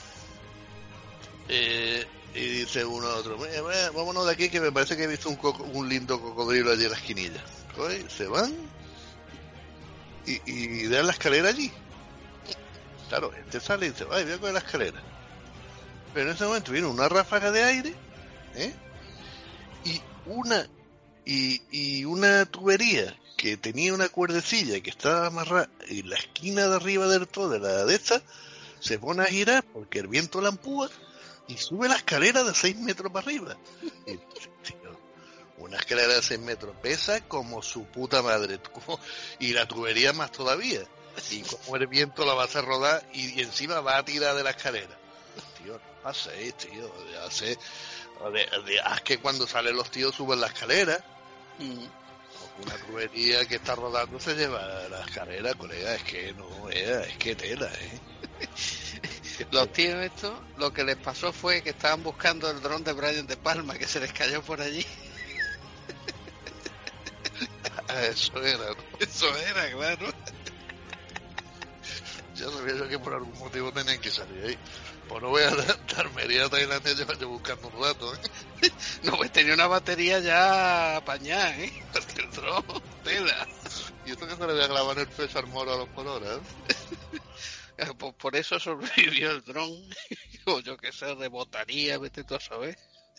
Y dice uno a otro, vámonos de aquí que me parece que he visto un lindo cocodrilo allí en la esquinilla. Oye, se van y dan la escalera allí. Claro, este sale y dice, voy a coger la escalera. Pero en ese momento viene una ráfaga de aire, ¿eh? Y una tubería que tenía una cuerdecilla que estaba amarrada en la esquina de arriba del todo de la de esta, se pone a girar porque el viento la empuja y sube la escalera de 6 metros para arriba. Y, tío, una escalera de 6 metros pesa como su puta madre, y la tubería más todavía. Y como el viento la va a hacer rodar y encima va a tirar de la escalera. Tío, no paséis, tío. Haz que cuando salen los tíos suben la escalera. Una tubería que está rodando se lleva la escalera, colega. Es que no, es que tela, Los tíos estos, lo que les pasó fue que estaban buscando el dron de Brian De Palma, que se les cayó por allí. Eso era, ¿no? Eso era, claro. Ya sabía yo que por algún motivo tenían que salir ahí. Pues no voy a darme a Tailandia yo buscando un rato, ¿eh? No, pues tenía una batería ya apañada, ¿eh? Porque el dron, tela. Y esto que se le había clavado en el pecho al moro a los colores, ¿eh? Pues por eso sobrevivió el dron. O yo que sé, rebotaría, vete tú a saber.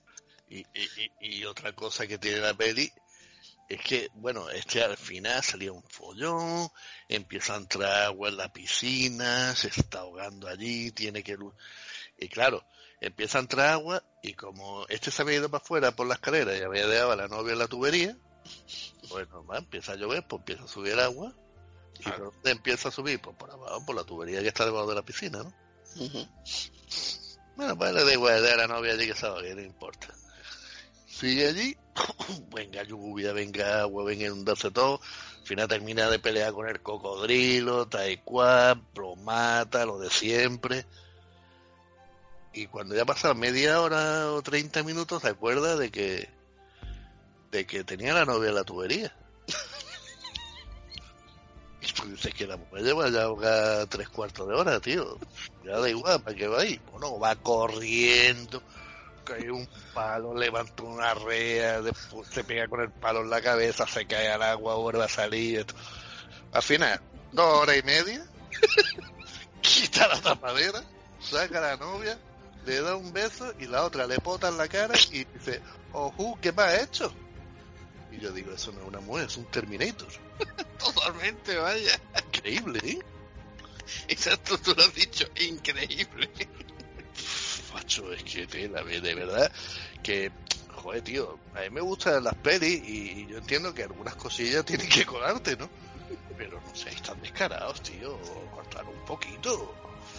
Y otra cosa que tiene la peli es que, bueno, al final salía un follón, empieza a entrar agua en la piscina, se está ahogando allí, tiene que... Y claro, empieza a entrar agua y como se había ido para afuera por la escalera y había dejado a la novia en la tubería, pues normal, empieza a llover, pues empieza a subir agua Y por donde empieza a subir, pues por abajo, por la tubería que está debajo de la piscina, ¿no? Ujú. Bueno, pues le da igual, de la novia allí que sabe que no importa. Sigue allí, venga lluvia, venga agua, venga inundarse todo. Al final termina de pelear con el cocodrilo, taekwondo, lo mata, lo de siempre. Y cuando ya pasa media hora o 30 minutos, se acuerda de que tenía la novia en la tubería. Y tú dices que la mujer lleva ya 3/4 de hora, tío. Ya da igual, ¿para qué va ahí? Bueno, va corriendo, cae un palo, levanta una rea, después se pega con el palo en la cabeza, se cae al agua, vuelve a salir. Al final, 2 horas y media, quita la tapadera, saca a la novia, le da un beso y la otra le pota en la cara y dice, ojú, ¿qué me has hecho? Y yo digo, eso no es una mujer, es un Terminator. Totalmente, vaya. Increíble, ¿eh? Exacto, tú lo has dicho, increíble. Macho, es que tela, de verdad que, joder, tío, a mí me gustan las pelis y yo entiendo que algunas cosillas tienen que colarte, ¿no? Pero no sé, están descarados, tío, cortar un poquito.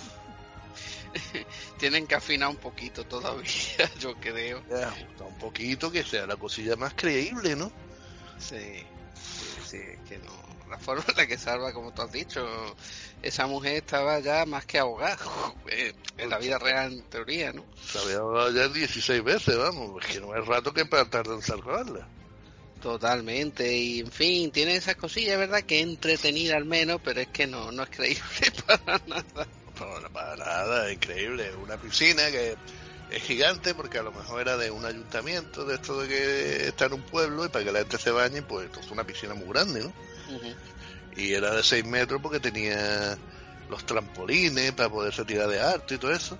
Tienen que afinar un poquito todavía, yo creo. Ajusta un poquito, que sea la cosilla más creíble, ¿no? Sí, que no. La forma en la que salva, como tú has dicho, esa mujer estaba ya más que ahogada en la vida real, en teoría, ¿no? Se había ahogado ya 16 veces, vamos, es que no es rato que para tardar en salvarla. Totalmente, y en fin, tiene esas cosillas, ¿verdad? Que es entretenida al menos, pero es que no es creíble para nada. No, para nada, increíble. Una piscina que es gigante porque a lo mejor era de un ayuntamiento, de esto de que está en un pueblo y para que la gente se bañe, pues es una piscina muy grande, ¿no? Uh-huh. Y era de 6 metros porque tenía los trampolines para poderse tirar de alto y todo eso.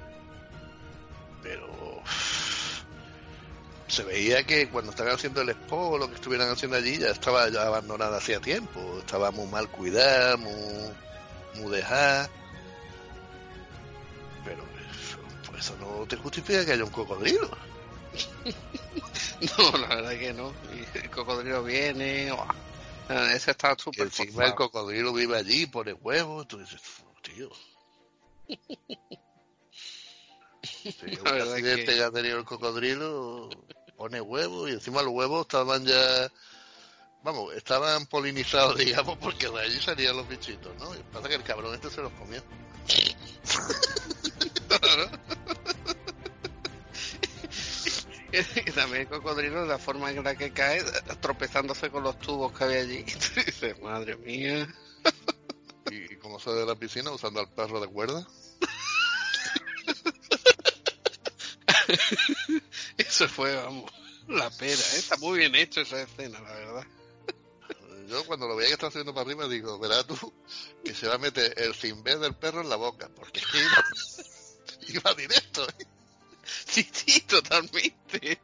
Pero se veía que cuando estaban haciendo el expo, lo que estuvieran haciendo allí, ya estaba ya abandonada hacía tiempo. Estaba muy mal cuidada, muy dejada. Pero pues eso no te justifica que haya un cocodrilo. No, la verdad que no. Y el cocodrilo viene... Ese está súper encima forzado. el cocodrilo vive allí, pone huevos, tú dices, tío. Sí, un accidente que ha tenido el cocodrilo, pone huevos y encima los huevos estaban ya, vamos, estaban polinizados, digamos, porque de allí salían los bichitos, ¿no? Y pasa que el cabrón este se los comió. Y también el cocodrilo, la forma en la que cae, tropezándose con los tubos que había allí. Y tú dices, madre mía. ¿Y cómo sale de la piscina? ¿Usando al perro de cuerda? Eso fue, vamos, la pera. Está muy bien hecho esa escena, la verdad. Yo cuando lo veía que estaba subiendo para arriba digo, verás tú que se va a meter el cimbé del perro en la boca, porque es que iba directo, ¿eh? Sí, totalmente.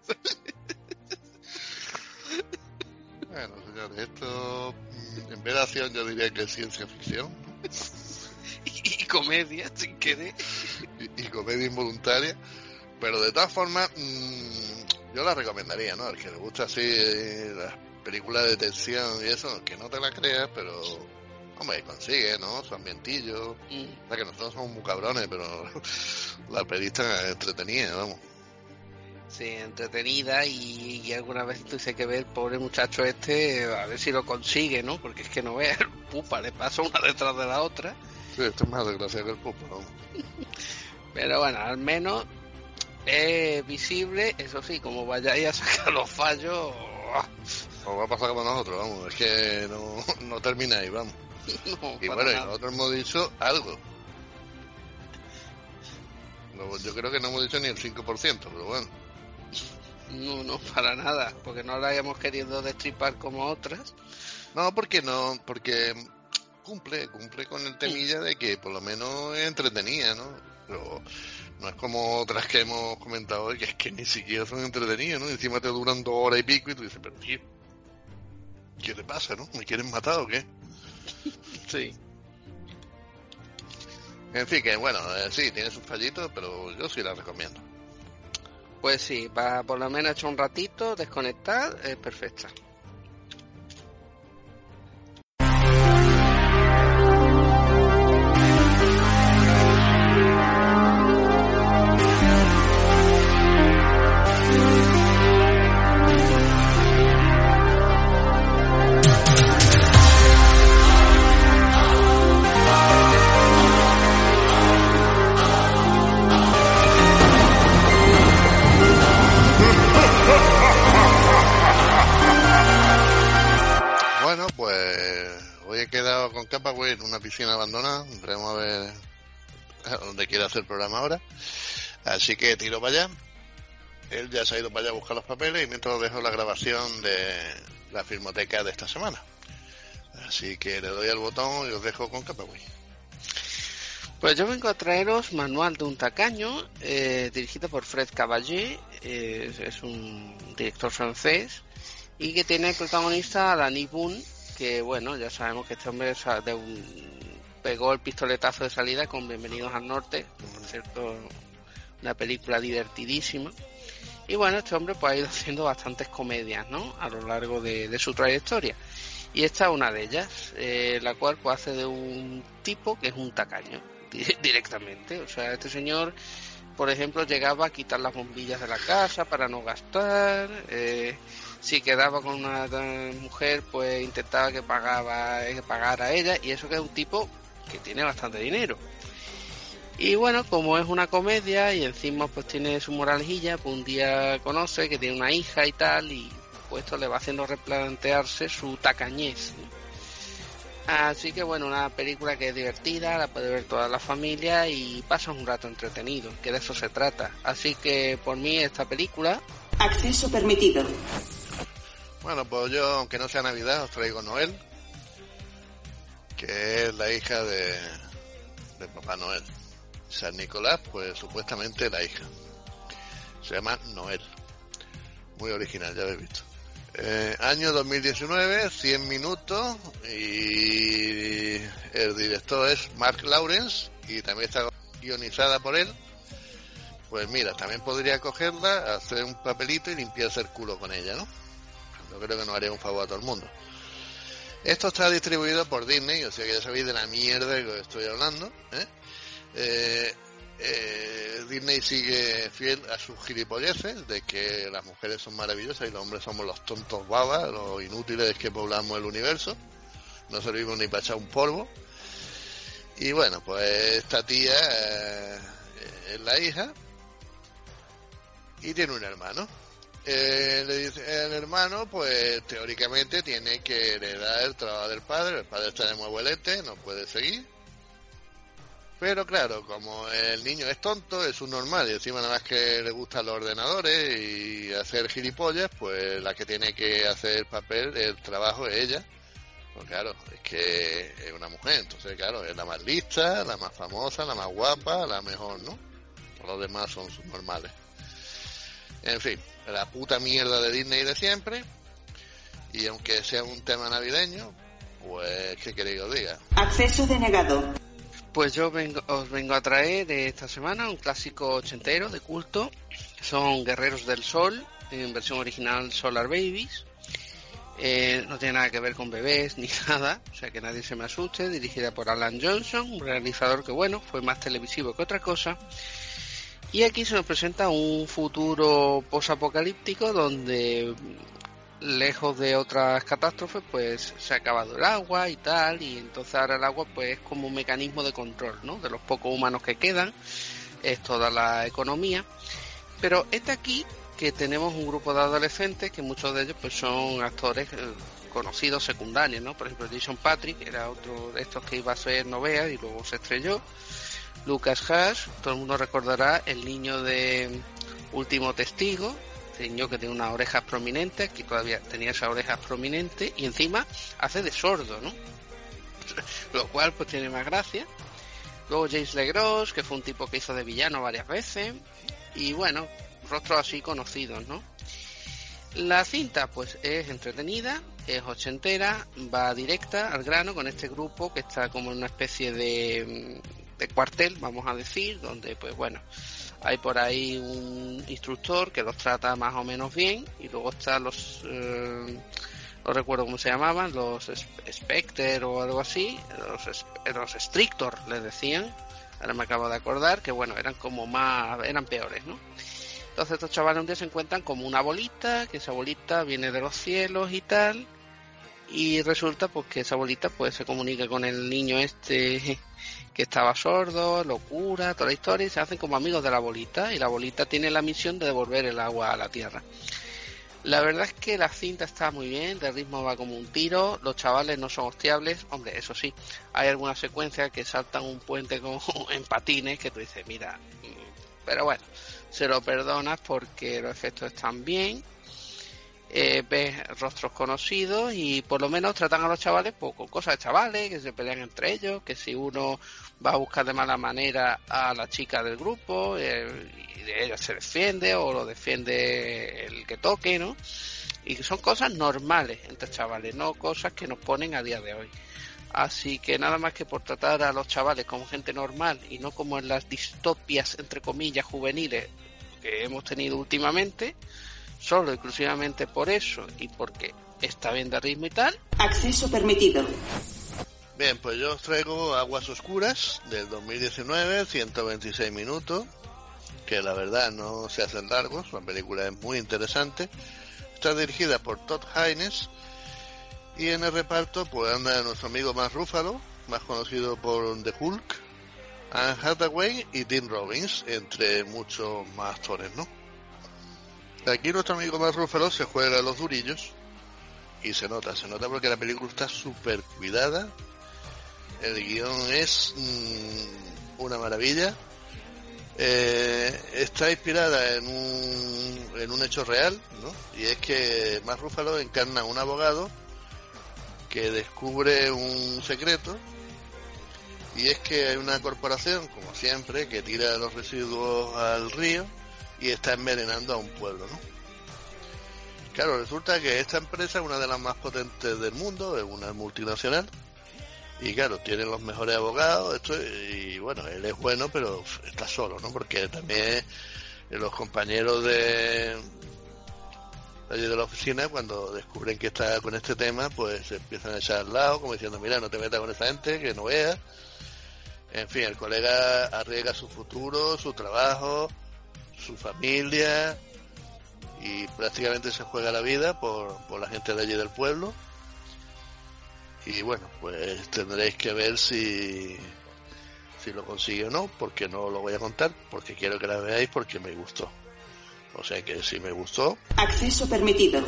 Bueno, señores, esto en vez de acción yo diría que es ciencia ficción. Y comedia, sin querer. Y comedia involuntaria. Pero de todas formas, yo la recomendaría, ¿no? Al que le gusta así las películas de tensión y eso, que no te la creas, pero... Hombre, consigue, ¿no? Su ambientillo. O sea, que nosotros somos muy cabrones, pero la peli está entretenida, vamos. Sí, entretenida y alguna vez tuve que ver, pobre muchacho este, a ver si lo consigue, ¿no? Porque es que no veas, pupa, le pasa una detrás de la otra. Sí, esto es más desgraciado que el pupa, vamos. Pero bueno, al menos es visible, eso sí, como vayáis a sacar los fallos... Os va a pasar como nosotros, vamos, es que no termináis, vamos. No, y bueno, y nosotros hemos dicho algo. No, yo creo que no hemos dicho ni el 5%, pero bueno. No, para nada, porque no la hayamos querido destripar como otras. No, porque cumple con el temilla de que por lo menos es entretenida, ¿no? Pero no es como otras que hemos comentado hoy, que es que ni siquiera son entretenidas, ¿no? Encima te duran 2 horas y pico y tú dices, pero tío, ¿qué te pasa, no? ¿Me quieren matar o qué? Sí. En fin, que bueno, sí, tiene sus fallitos, pero yo sí la recomiendo. Pues sí, para por lo menos echar un ratito, desconectar, es perfecta. dejado con Capaway en una piscina abandonada. Veremos a ver dónde quiere hacer el programa ahora. Así que tiro para allá. Él ya se ha ido para allá a buscar los papeles y mientras dejo la grabación de la filmoteca de esta semana. Así que le doy al botón y os dejo con Capaway. Pues yo vengo a traeros Manual de un tacaño, dirigido por Fred Caballé, es un director francés, y que tiene protagonista a Danny Boone, que bueno, ya sabemos que este hombre pegó el pistoletazo de salida con Bienvenidos al Norte, por cierto, una película divertidísima. Y bueno, este hombre pues ha ido haciendo bastantes comedias, ¿no?, a lo largo de su trayectoria. Y esta es una de ellas, la cual pues hace de un tipo que es un tacaño, directamente. O sea, este señor, por ejemplo, llegaba a quitar las bombillas de la casa para no gastar. Si quedaba con una mujer, pues intentaba que pagara ella. Y eso que es un tipo que tiene bastante dinero. Y bueno, como es una comedia y encima pues tiene su moralejilla, pues un día conoce que tiene una hija y tal, y pues esto le va haciendo replantearse su tacañez, ¿no? Así que bueno, una película que es divertida, la puede ver toda la familia y pasa un rato entretenido, que de eso se trata. Así que por mí esta película... Acceso permitido. Bueno, pues yo, aunque no sea Navidad, os traigo Noel, que es la hija de Papá Noel. San Nicolás, pues supuestamente la hija. Se llama Noel. Muy original, ya habéis visto. Año 2019, 100 minutos, y el director es Mark Lawrence y también está guionizada por él. Pues mira, también podría cogerla, hacer un papelito y limpiarse el culo con ella, ¿no? Yo creo que nos haría un favor a todo el mundo. Esto está distribuido por Disney, o sea que ya sabéis de la mierda que os estoy hablando, Disney sigue fiel a sus gilipolleces de que las mujeres son maravillosas y los hombres somos los tontos babas, los inútiles que poblamos el universo, no servimos ni para echar un polvo. Y bueno, pues esta tía es la hija y tiene un hermano. El hermano pues teóricamente tiene que heredar el trabajo del padre. El padre está de muy abuelete, no puede seguir. Pero claro, como el niño es tonto, es un normal, y encima nada más que le gustan los ordenadores y hacer gilipollas, pues la que tiene que hacer el papel, el trabajo es ella. Pues claro, es que es una mujer, entonces claro, es la más lista, la más famosa, la más guapa, la mejor, ¿no? Los demás son subnormales. En fin, la puta mierda de Disney de siempre. Y aunque sea un tema navideño, pues ¿qué queréis que os diga? Acceso denegado. Pues yo os vengo a traer de esta semana un clásico ochentero de culto. Son Guerreros del Sol, en versión original Solar Babies. No tiene nada que ver con bebés ni nada, o sea que nadie se me asuste. Dirigida por Alan Johnson, un realizador que bueno, fue más televisivo que otra cosa. Y aquí se nos presenta un futuro posapocalíptico donde, lejos de otras catástrofes, pues se ha acabado el agua y tal, y entonces ahora el agua pues es como un mecanismo de control, ¿no?, de los pocos humanos que quedan, es toda la economía. Pero es aquí que tenemos un grupo de adolescentes que muchos de ellos pues son actores conocidos secundarios, ¿no? Por ejemplo, Jason Patric era otro de estos que iba a ser Novea y luego se estrelló. Lucas Haas, todo el mundo recordará el niño de Último Testigo, niño que tiene unas orejas prominentes, que todavía tenía esas orejas prominentes, y encima hace de sordo, ¿no? Lo cual pues tiene más gracia. Luego James LeGros, que fue un tipo que hizo de villano varias veces, y bueno, rostros así conocidos, ¿no? La cinta pues es entretenida, es ochentera, va directa al grano con este grupo que está como en una especie de cuartel, vamos a decir, donde pues bueno, hay por ahí un instructor que los trata más o menos bien, y luego están los no recuerdo cómo se llamaban, los Spectre o algo así, los Strictor les decían, ahora me acabo de acordar, que bueno, eran peores, ¿no? Entonces estos chavales un día se encuentran como una bolita, que esa bolita viene de los cielos y tal, y resulta pues que esa bolita pues se comunica con el niño este que estaba sordo, lo cura, toda la historia, y se hacen como amigos de la bolita, y la bolita tiene la misión de devolver el agua a la tierra. La verdad es que la cinta está muy bien, de ritmo va como un tiro, los chavales no son hostiables, hombre, eso sí, hay algunas secuencias que saltan un puente como en patines que tú dices, mira, pero bueno, se lo perdonas porque los efectos están bien, ves rostros conocidos y por lo menos tratan a los chavales pues, con cosas de chavales, que se pelean entre ellos, que si uno va a buscar de mala manera a la chica del grupo y de ella se defiende o lo defiende el que toque, ¿no? Y son cosas normales entre chavales, no cosas que nos ponen a día de hoy. Así que nada más que por tratar a los chavales como gente normal y no como en las distopias, entre comillas, juveniles que hemos tenido últimamente, solo exclusivamente por eso y porque está bien de ritmo y tal. Acceso permitido. Bien, pues yo os traigo Aguas Oscuras del 2019, 126 minutos, que la verdad no se hacen largos, la película es muy interesante. Está dirigida por Todd Haynes y en el reparto pues anda nuestro amigo Mark Ruffalo, más conocido por The Hulk, Anne Hathaway y Tim Robbins, entre muchos más actores, ¿no? Aquí nuestro amigo Mark Ruffalo se juega los durillos y se nota porque la película está súper cuidada. El guión es una maravilla. Está inspirada en un hecho real, ¿no? Y es que Mark Ruffalo encarna a un abogado que descubre un secreto, y es que hay una corporación, como siempre, que tira los residuos al río y está envenenando a un pueblo, ¿no? Claro, resulta que esta empresa es una de las más potentes del mundo, es una multinacional, y claro, tienen los mejores abogados, y bueno, él es bueno, pero está solo, ¿no? Porque también los compañeros de allí de la oficina, cuando descubren que está con este tema, pues se empiezan a echar al lado, como diciendo, mira, no te metas con esa gente, que no veas. En fin, el colega arriesga su futuro, su trabajo, su familia, y prácticamente se juega la vida por la gente de allí del pueblo. Y bueno, pues tendréis que ver si lo consigue o no, porque no lo voy a contar, porque quiero que la veáis, porque me gustó. O sea que si me gustó... Acceso permitido.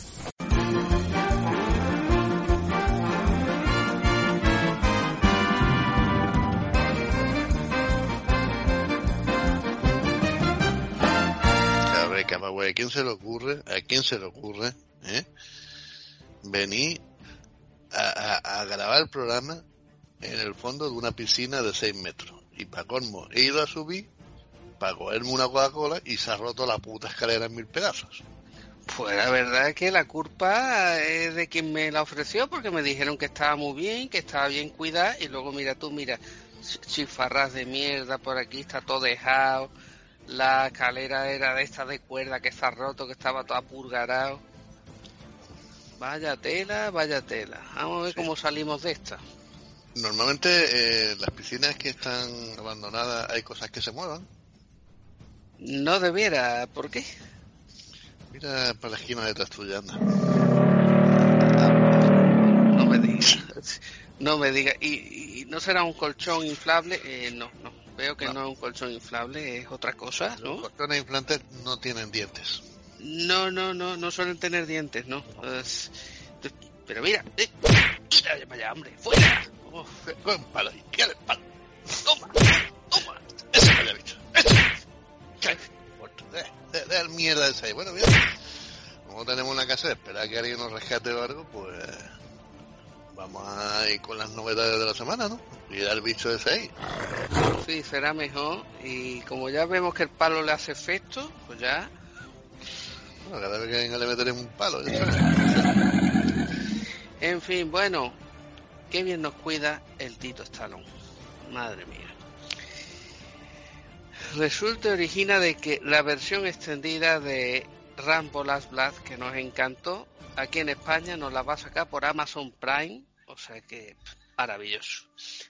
¿A quién se le ocurre? ¿A quién se le ocurre? Venir a grabar el programa en el fondo de una piscina de 6 metros. Y para colmo, he ido a subir para cogerme una Coca-Cola y se ha roto la puta escalera en 1000 pedazos. Pues la verdad es que la culpa es de quien me la ofreció, porque me dijeron que estaba muy bien, que estaba bien cuidada, y luego mira, chifarras de mierda por aquí, está todo dejado, la escalera era de esta de cuerda que está roto, que estaba todo apurgarado. Vaya tela. Vamos a ver cómo salimos de esta. Normalmente las piscinas que están abandonadas hay cosas que se muevan. No debiera, ¿por qué? Mira para la esquina detrás tuya, anda. No me digas. ¿Y no será un colchón inflable? No. Veo que no es un colchón inflable, es otra cosa, ¿no? Los colchones inflantes no tienen dientes. No suelen tener dientes, ¿no? Pero mira, mira para allá, hombre, fuera. Con un palo ahí, tírale el palo. Toma. Ese para allá, bicho. Deja el mierda ese ahí. Bueno, bien. Como tenemos una casa de esperar que alguien nos rescate o algo, pues vamos a ir con las novedades de la semana, ¿no? Y dar el bicho ese ahí. Sí, será mejor. Y como ya vemos que el palo le hace efecto, pues ya... Bueno, cada vez que venga le meteremos un palo. En fin, bueno, qué bien nos cuida el Tito Stallone. Madre mía. Resulta origina de que la versión extendida de Rambo Last Blood, que nos encantó, aquí en España nos la va a sacar por Amazon Prime, o sea que maravilloso.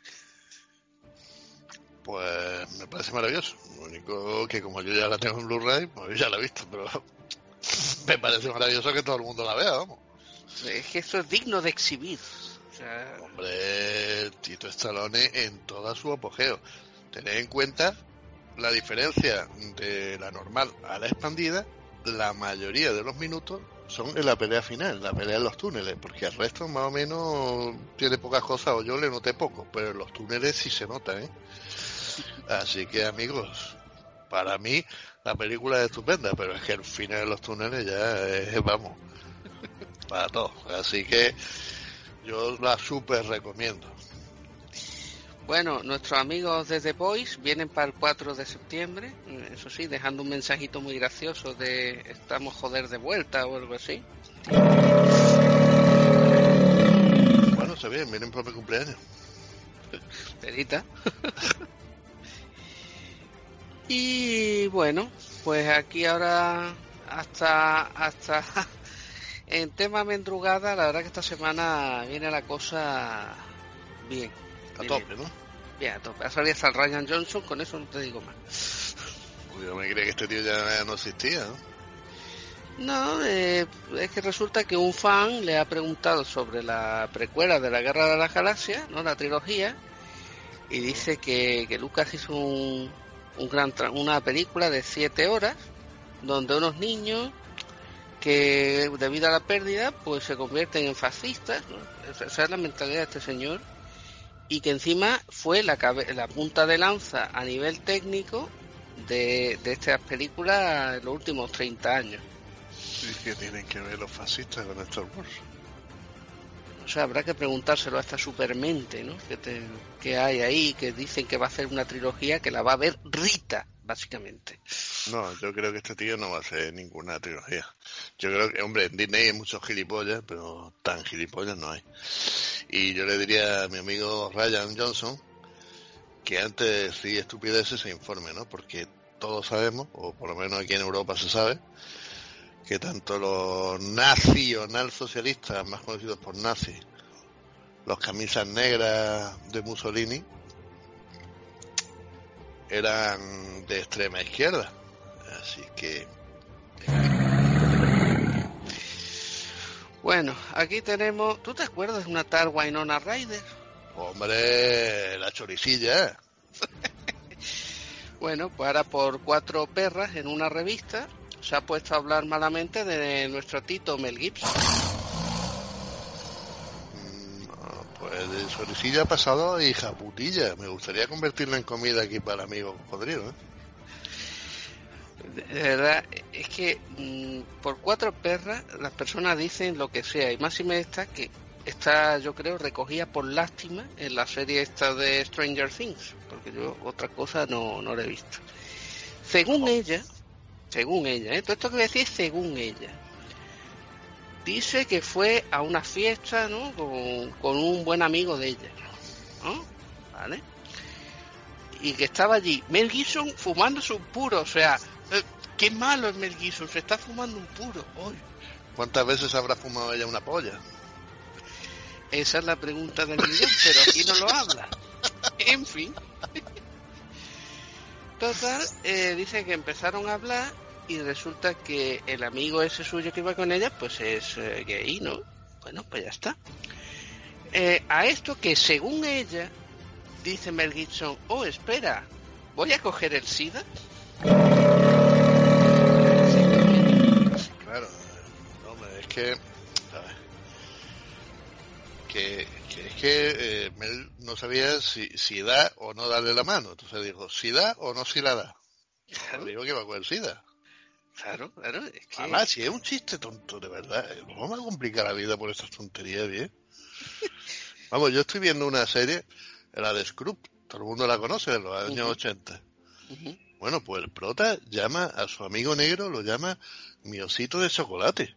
Pues me parece maravilloso. Lo único que como yo ya la tengo en Blu-ray, pues ya la he visto, pero me parece maravilloso que todo el mundo la vea, vamos. Es que eso es digno de exhibir. O sea... Hombre, Tito Stallone en toda su apogeo. Tened en cuenta la diferencia de la normal a la expandida. La mayoría de los minutos son en la pelea final, la pelea en los túneles, porque el resto más o menos tiene pocas cosas, o yo le noté poco, pero en los túneles sí se nota, ¿eh? Así que, amigos, para mí la película es estupenda, pero es que el final de los túneles ya es, vamos, para todos. Así que yo la súper recomiendo. Bueno, nuestros amigos de The Boys vienen para el 4 de septiembre, eso sí, dejando un mensajito muy gracioso de estamos joder de vuelta o algo así. Bueno, está bien, vienen por mi cumpleaños. Perita. Y bueno, pues aquí ahora hasta en tema mendrugada, la verdad que esta semana viene la cosa bien. A tope, ¿no? Bien, a tope. Ha salido hasta el Ryan Johnson, con eso no te digo más. Uy, yo me creía que este tío ya no existía, ¿no? No, es que resulta que un fan le ha preguntado sobre la precuela de la Guerra de las Galaxias, ¿no? La trilogía, y dice que Lucas hizo una película de 7 horas donde unos niños que debido a la pérdida pues se convierten en fascistas, ¿no? Esa es la mentalidad de este señor, y que encima fue la punta de lanza a nivel técnico de estas películas en los últimos 30 años. ¿Y qué tienen que ver los fascistas con Star Wars? O sea, habrá que preguntárselo a esta supermente, ¿no? Que hay ahí, que dicen que va a hacer una trilogía que la va a ver Rita, básicamente. No, yo creo que este tío no va a hacer ninguna trilogía. Yo creo que, hombre, en Disney hay muchos gilipollas, pero tan gilipollas no hay. Y yo le diría a mi amigo Ryan Johnson que antes de decir estupideces se informe, ¿no? Porque todos sabemos, o por lo menos aquí en Europa se sabe, que tanto los nacionalsocialistas, más conocidos por nazis, los camisas negras de Mussolini, eran de extrema izquierda. Así que... Bueno, aquí tenemos... ¿Tú te acuerdas de una tal Winona Ryder? Hombre, la choricilla. Bueno, pues ahora por 4 perras en una revista se ha puesto a hablar malamente de nuestro Tito Mel Gibson. Pues de choricilla ha pasado a hija putilla. Me gustaría convertirla en comida aquí para amigos cocodrilos, ¿eh? De verdad, es que por 4 perras las personas dicen lo que sea, y más si me está que está, yo creo, recogida por lástima en la serie esta de Stranger Things, porque yo otra cosa no la he visto. Según ella, todo esto que voy a decir es según ella, dice que fue a una fiesta, ¿no? con un buen amigo de ella, ¿no? ¿Vale? Y que estaba allí Mel Gibson fumándose un puro, o sea, qué malo es Mel Gibson, se está fumando un puro hoy. ¿Cuántas veces habrá fumado ella una polla? Esa es la pregunta del millón, pero aquí no lo habla. En fin. Total, dice que empezaron a hablar y resulta que el amigo ese suyo que iba con ella, pues es gay, ¿no? Bueno, pues ya está. A esto que según ella, dice Mel Gibson, oh, espera, ¿voy a coger el SIDA? Claro, hombre, es que... Que Mel no sabía si da o no darle la mano. Entonces dijo, si da o no si la da. Claro. Digo que va con el SIDA. Claro, es que... Además, si es un chiste tonto, de verdad, no vamos a complicar la vida por estas tonterías, ¿bien? Vamos, yo estoy viendo una serie, la de Scrub, todo el mundo la conoce, de los años 80. Bueno, pues el prota llama a su amigo negro, lo llama mi osito de chocolate.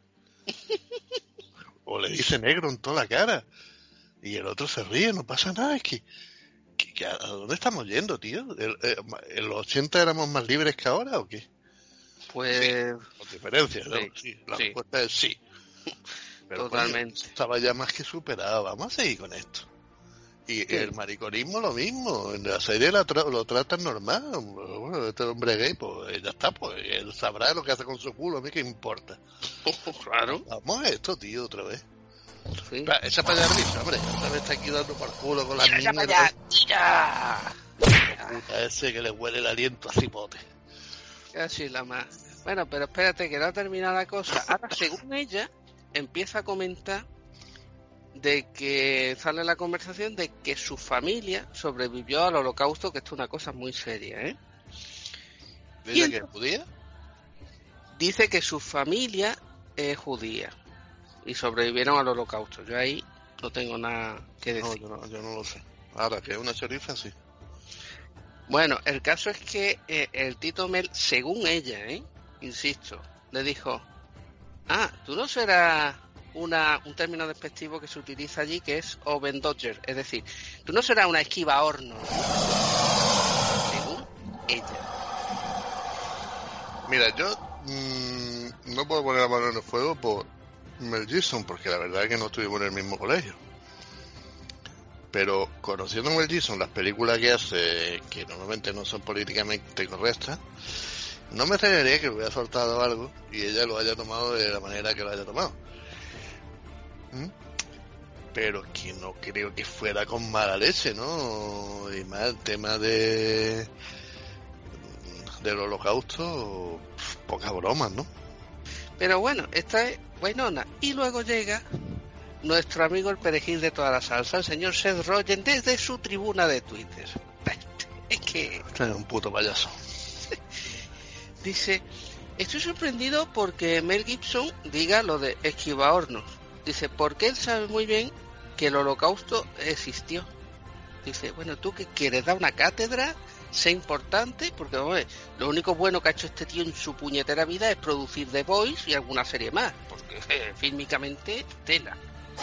O le dice negro en toda la cara. Y el otro se ríe, no pasa nada. Es que ¿a dónde estamos yendo, tío? ¿En los 80 éramos más libres que ahora o qué? Pues... Sí, con diferencia, ¿no? Sí, la sí. respuesta es sí. Pero totalmente. Coño, estaba ya más que superado. Vamos a seguir con esto. Y sí. El mariconismo lo mismo. En la serie lo tratan normal. Bueno, este hombre gay, pues ya está, pues él sabrá lo que hace con su culo. A mí qué importa. Claro. Vamos a esto, tío, otra vez. Sí. Echa para allá, Risa, hombre. Otra vez está aquí dando por culo con la niña. ¡Echa para allá! ¡Tira! Puta ese que le huele el aliento a cipote. Casi la más. Bueno, pero espérate que no ha terminado la cosa. Ahora, según ella, empieza a comentar de que sale la conversación de que su familia sobrevivió al holocausto, que esto es una cosa muy seria, ¿eh? ¿Dice que es judía? Dice que su familia es judía y sobrevivieron al holocausto. Yo ahí no tengo nada que decir. No, yo no lo sé. Ahora, que es una sherifa, sí. Bueno, el caso es que el Tito Mel, según ella, insisto, le dijo: tú no serás un término despectivo que se utiliza allí, que es oven dodger, es decir, tú no serás una esquiva horno, según ella. Mira, yo no puedo poner la mano en el fuego por Mel Gibson, porque la verdad es que no estuvimos en el mismo colegio. Pero conociendo a Mel Gibson, las películas que hace, que normalmente no son políticamente correctas, no me extrañaría que le hubiera soltado algo y ella lo haya tomado de la manera que lo haya tomado. Pero que no creo que fuera con mala leche, ¿no? Y más el tema del holocausto, pocas bromas, ¿no? Pero bueno, esta es Wynonna. Y luego llega nuestro amigo el perejil de toda la salsa, el señor Seth Rogen, desde su tribuna de Twitter. Es que... Este es un puto payaso. Dice: estoy sorprendido porque Mel Gibson diga lo de esquiva hornos. Dice, porque él sabe muy bien que el holocausto existió. Dice, bueno, ¿tú qué quieres? ¿Dar una cátedra? ¿Ser importante? Porque, hombre, lo único bueno que ha hecho este tío en su puñetera vida es producir The Voice y alguna serie más. Porque, fílmicamente, tela.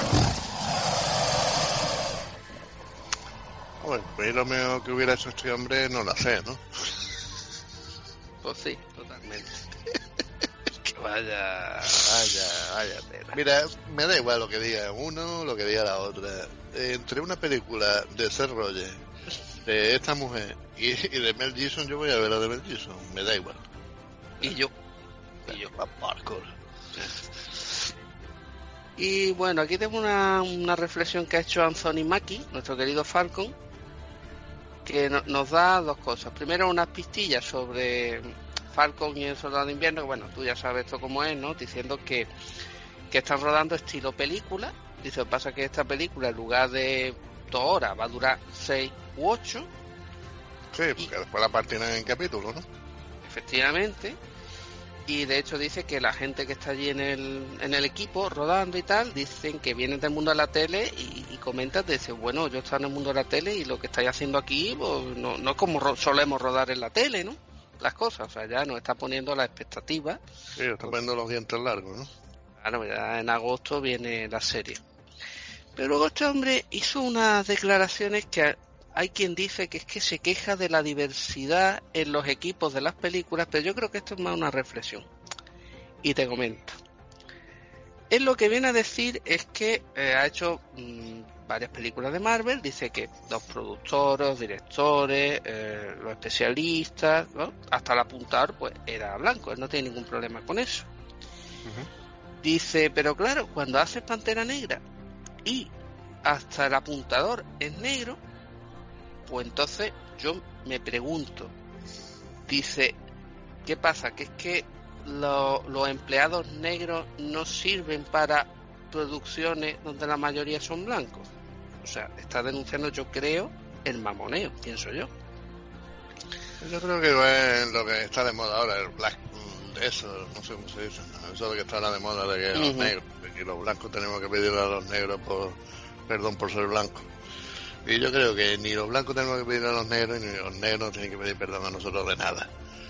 Bueno, pues lo mejor que hubiera hecho este hombre no lo sé, ¿no? Pues sí, totalmente. Que vaya tela. Mira, me da igual lo que diga uno, lo que diga la otra. Entre una película de Seth Rogen, de esta mujer y de Mel Gibson, yo voy a ver la de Mel Gibson. Me da igual. Y yo. Parkour. Y bueno, aquí tengo una reflexión que ha hecho Anthony Mackie, nuestro querido Falcon, que nos da dos cosas. Primero, unas pistillas sobre Falcon y el Soldado de Invierno, que bueno, tú ya sabes esto cómo es, ¿no? Diciendo que están rodando estilo película. Dice, lo que pasa es que esta película, en lugar de 2 horas, va a durar 6 u 8. Sí, porque después la partirán en capítulos, ¿no? Efectivamente. Y de hecho dice que la gente que está allí en el equipo rodando y tal, dicen que vienen del mundo de la tele y comentan, dice, bueno, yo estoy en el mundo de la tele y lo que estáis haciendo aquí, pues, no es como solemos rodar en la tele, ¿no? Las cosas, o sea, ya nos está poniendo la expectativa. Sí, está poniendo los dientes largos, ¿no? Claro, ya en agosto viene la serie. Pero luego este hombre hizo unas declaraciones que hay quien dice que es que se queja de la diversidad en los equipos de las películas, pero yo creo que esto es más una reflexión. Y te comento. Él lo que viene a decir es que ha hecho varias películas de Marvel, dice que los productores, los directores, los especialistas, ¿no? Hasta el apuntador pues era blanco, él no tiene ningún problema con eso. Uh-huh. Dice, pero claro, cuando haces Pantera Negra y hasta el apuntador es negro, pues entonces yo me pregunto, dice, ¿qué pasa? Que es que los empleados negros no sirven para producciones donde la mayoría son blancos. O sea, está denunciando, yo creo, el mamoneo, pienso yo. Yo creo que es lo que está de moda ahora, el black, eso, no sé cómo se dice, ¿no? Eso de que está ahora de moda, de que los negros, de que los blancos tenemos que pedirle a los negros perdón por ser blancos. Y yo creo que ni los blancos tenemos que pedir a los negros, ni los negros tienen que pedir perdón a nosotros de nada.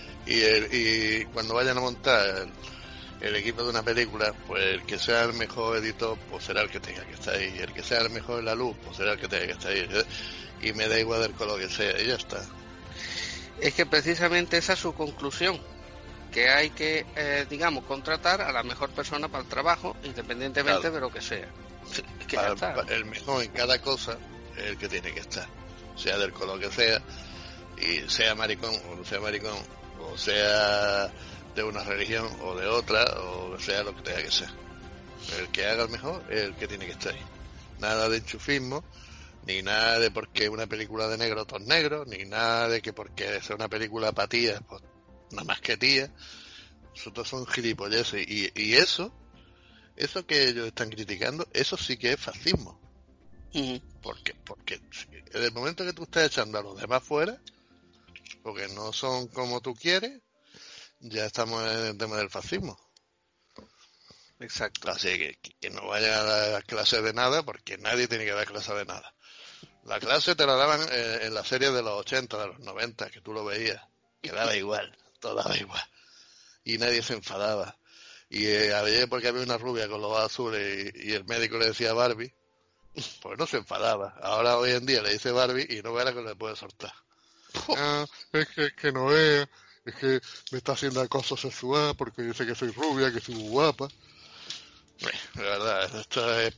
Y cuando vayan a montar el equipo de una película, pues el que sea el mejor editor, pues será el que tenga que estar ahí. El que sea el mejor en la luz, pues será el que tenga que estar ahí. Y me da igual del color que sea, y ya está. Es que precisamente esa es su conclusión, que hay que, digamos, contratar a la mejor persona para el trabajo, independientemente de lo que sea. Es que ya está. El mejor en cada cosa es el que tiene que estar, sea del color que sea, y sea maricón o no sea maricón, o sea de una religión o de otra, o sea lo que tenga que ser. El que haga el mejor es el que tiene que estar ahí. Nada de enchufismo, ni nada de porque una película de negro todos negros, ni nada de que porque sea una película para tías, pues nada más que tías. Nosotros son gilipolleces. Y eso que ellos están criticando, eso sí que es fascismo. Porque en el momento que tú estás echando a los demás fuera, porque no son como tú quieres, ya estamos en el tema del fascismo. Exacto. Así que no vayan a dar clases de nada, porque nadie tiene que dar clases de nada. La clase te la daban en la serie de los 80, de los 90, que tú lo veías, que daba igual, todo daba igual. Y nadie se enfadaba. Y ayer porque había una rubia con los ojos azules y el médico le decía Barbie, pues no se enfadaba. Ahora hoy en día le dice Barbie y no verá que le puede soltar. Es que no es que me está haciendo acoso sexual porque dice que soy rubia, que soy muy guapa. De verdad, esto es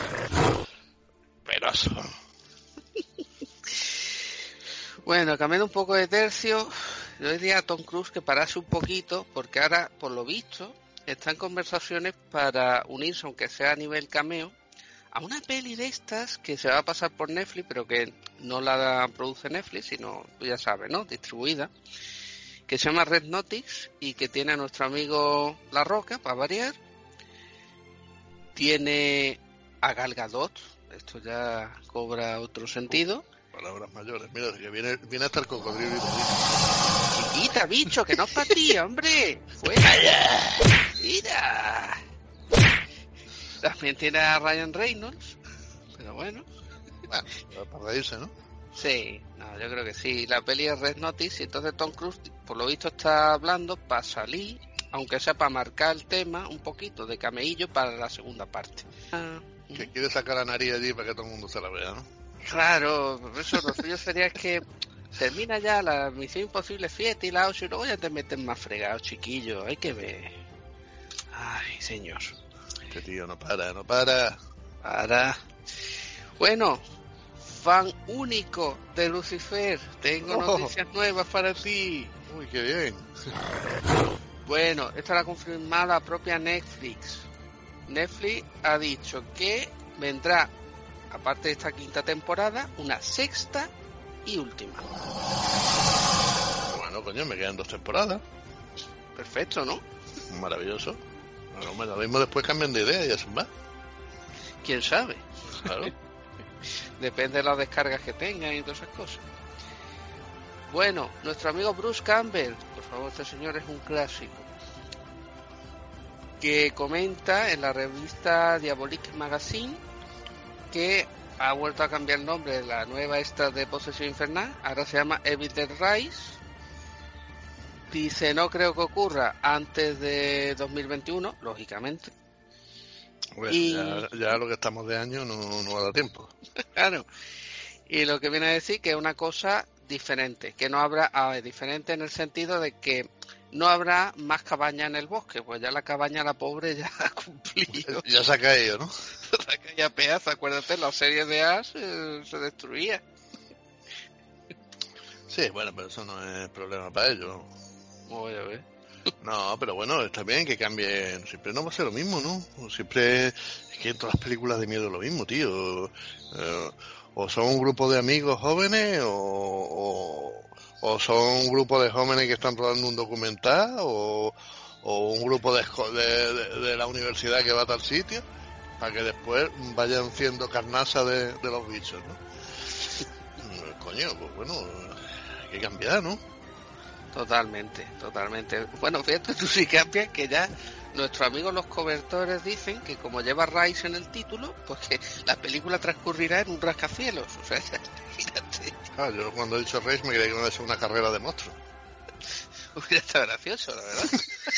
penoso. Bueno, cambiando un poco de tercio, yo diría a Tom Cruise que parase un poquito, porque ahora, por lo visto, está en conversaciones para unirse, aunque sea a nivel cameo, a una peli de estas que se va a pasar por Netflix, pero que no la produce Netflix, sino, tú ya sabes, ¿no?, distribuida, que se llama Red Notice y que tiene a nuestro amigo La Roca, para variar. Tiene a Gal Gadot, esto ya cobra otro sentido. Palabras mayores, mira, que viene hasta el cocodrilo. Chiquita, bicho, que no es para ti, hombre. ¡Fuera! ¡Mira! También tiene a Ryan Reynolds, pero bueno. Bueno, para reírse, ¿no? Sí, no, yo creo que sí. La peli es Red Notice y entonces Tom Cruise, por lo visto, está hablando para salir, aunque sea para marcar el tema, un poquito de cameillo para la segunda parte. Que quiere sacar la nariz allí para que todo el mundo se la vea, ¿no? Claro, por eso lo suyo sería que termina ya la Misión Imposible 7 y la 8 y luego ya te meten más fregado, chiquillo. Hay que ver. Ay, señor. Este tío no para. Bueno, fan único de Lucifer. Tengo noticias nuevas para ti. Uy, qué bien. Bueno, esto lo ha confirmado la propia Netflix. Netflix ha dicho que vendrá, aparte de esta quinta temporada, una sexta y última. Bueno, coño, me quedan 2 temporadas. Perfecto, ¿no? Maravilloso. Bueno, lo mismo después cambian de idea y eso va. ¿Quién sabe? Claro. Depende de las descargas que tengan y todas esas cosas. Bueno, nuestro amigo Bruce Campbell, por favor, este señor es un clásico, que comenta en la revista Diabolique Magazine que ha vuelto a cambiar el nombre de la nueva esta de Posesión Infernal, ahora se llama Evil Dead Rise. Dice, no creo que ocurra antes de 2021, lógicamente. Bueno, y ya lo que estamos de año no va a dar tiempo. Claro. Y lo que viene a decir que es una cosa diferente, que no habrá, diferente en el sentido de que no habrá más cabaña en el bosque, pues ya la cabaña, la pobre, ya ha cumplido. Ya se ha caído, ¿no? Se ha caído a pedazos, acuérdate, la serie de Ash se destruía. Sí, bueno, pero eso no es problema para ellos. Voy a ver. No, pero bueno, está bien que cambien. Siempre no va a ser lo mismo, ¿no? Siempre es que en todas las películas de miedo es lo mismo, tío. O son un grupo de amigos jóvenes o son un grupo de jóvenes que están rodando un documental o un grupo de la universidad que va a tal sitio para que después vayan siendo carnaza de los bichos, ¿no? Coño, pues bueno, hay que cambiar, ¿no? Totalmente. Bueno, fíjate tú sí cambias que ya nuestros amigos los cobertores dicen que como lleva Rise en el título, pues que la película transcurrirá en un rascacielos. O sea, imagínate. Ah, yo cuando he dicho Rise me creí que iba a ser una carrera de monstruos. Hubiera estado gracioso, la verdad.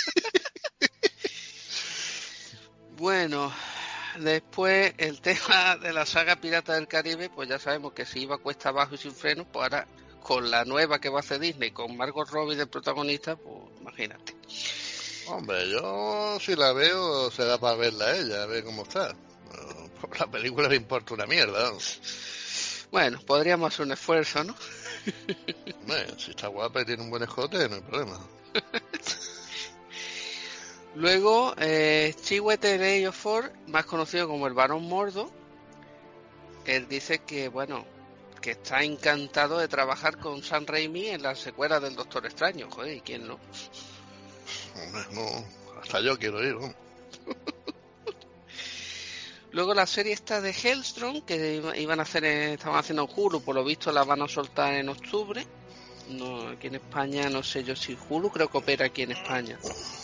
Bueno, después el tema de la saga Pirata del Caribe, pues ya sabemos que si iba cuesta abajo y sin freno, pues ahora con la nueva que va a hacer Disney, con Margot Robbie de protagonista, pues imagínate. Hombre, yo si la veo se da para verla a ella, a ver cómo está. Por la película le importa una mierda, ¿no? Bueno, podríamos hacer un esfuerzo, ¿no? Bueno, si está guapa y tiene un buen escote, no hay problema. Luego, Chiwetel Ejiofor, más conocido como el Barón Mordo, él dice que, bueno, que está encantado de trabajar con Sam Raimi en la secuela del Doctor Extraño. Joder, ¿y quién no? No, hasta yo quiero ir, ¿no? Luego la serie esta de Hellstrom, que iban a hacer, estaban haciendo en Hulu, por lo visto la van a soltar en octubre. No, aquí en España no sé yo si Hulu, creo que opera aquí en España.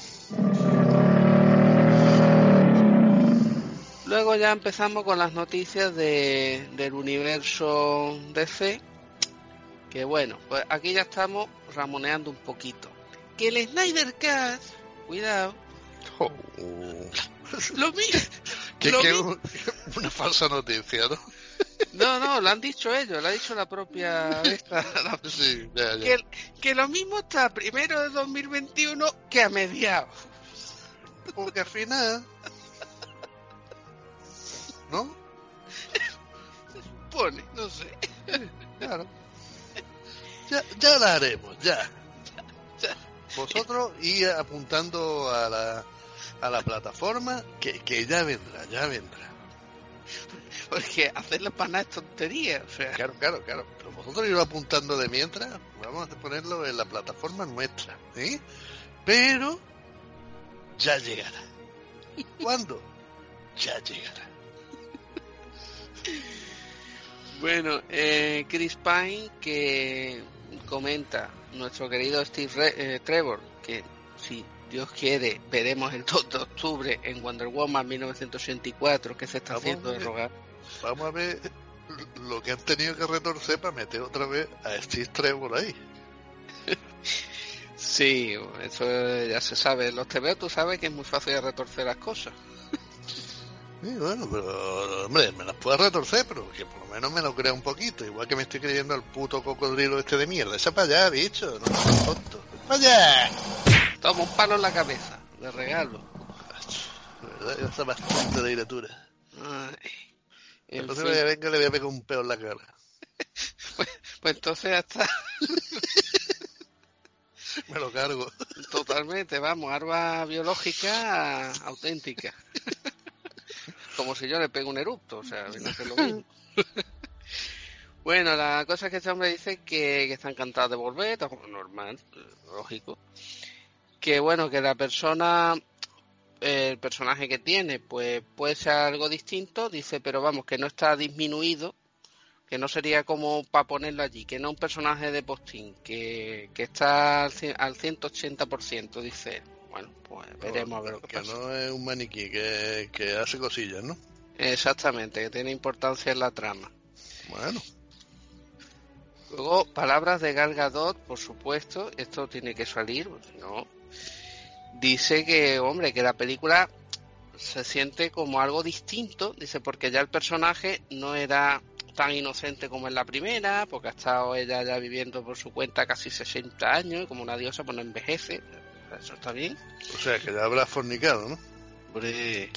Luego ya empezamos con las noticias del universo DC, que bueno, pues aquí ya estamos ramoneando un poquito. Que el Snyder Cut, cuidado, lo mismo. Una falsa noticia, ¿no? No, lo han dicho ellos, lo ha dicho la propia esta. Sí, ya. Que lo mismo está a primero de 2021 que a mediados. Porque al final, ¿no? Pone, no sé. Claro. Ya la haremos, ya. Vosotros ir apuntando a la plataforma que ya vendrá. Porque hacerlo para nada es tontería, o sea. Claro. Pero vosotros irlo apuntando de mientras, vamos a ponerlo en la plataforma nuestra, ¿sí? Pero ya llegará. ¿Cuándo? Ya llegará. Bueno, Chris Pine, que comenta, nuestro querido Steve Trevor, que si Dios quiere, veremos el 2 de octubre en Wonder Woman 1984, que se está haciendo de rogar. Vamos a ver lo que han tenido que retorcer para meter otra vez a Steve Trevor ahí. Sí, eso ya se sabe. Los TVO tú sabes que es muy fácil de retorcer las cosas. Sí, bueno, pero hombre, me las puedo retorcer, pero que por lo menos me lo crea un poquito. Igual que me estoy creyendo al puto cocodrilo este de mierda. Echa para allá, bicho, no seas tonto. ¡Para allá! Toma un palo en la cabeza, de regalo. De verdad, ya está bastante de iratura. Entonces venga, le voy a pegar un peo en la cara. pues entonces hasta... Me lo cargo. Totalmente, vamos, arma biológica auténtica. Como si yo le pego un erupto, o sea, viene a ser lo mismo. Bueno, la cosa es que este hombre dice que está encantado de volver, está como normal, lógico. Que bueno, que la persona, el personaje que tiene, pues puede ser algo distinto, dice, pero vamos, que no está disminuido, que no sería como para ponerlo allí, que no un personaje de postín, que está al 180%, dice él. Bueno, pues veremos a ver lo que pasa. Que no es un maniquí, que hace cosillas, ¿no? Exactamente, que tiene importancia en la trama. Bueno. Luego, palabras de Gal Gadot, por supuesto, esto tiene que salir, ¿no? Dice que, hombre, que la película se siente como algo distinto, dice, porque ya el personaje no era tan inocente como en la primera, porque ha estado ella ya viviendo por su cuenta casi 60 años, y como una diosa pues no envejece, eso está bien. O sea, que ya habrá fornicado, ¿no? Hombre.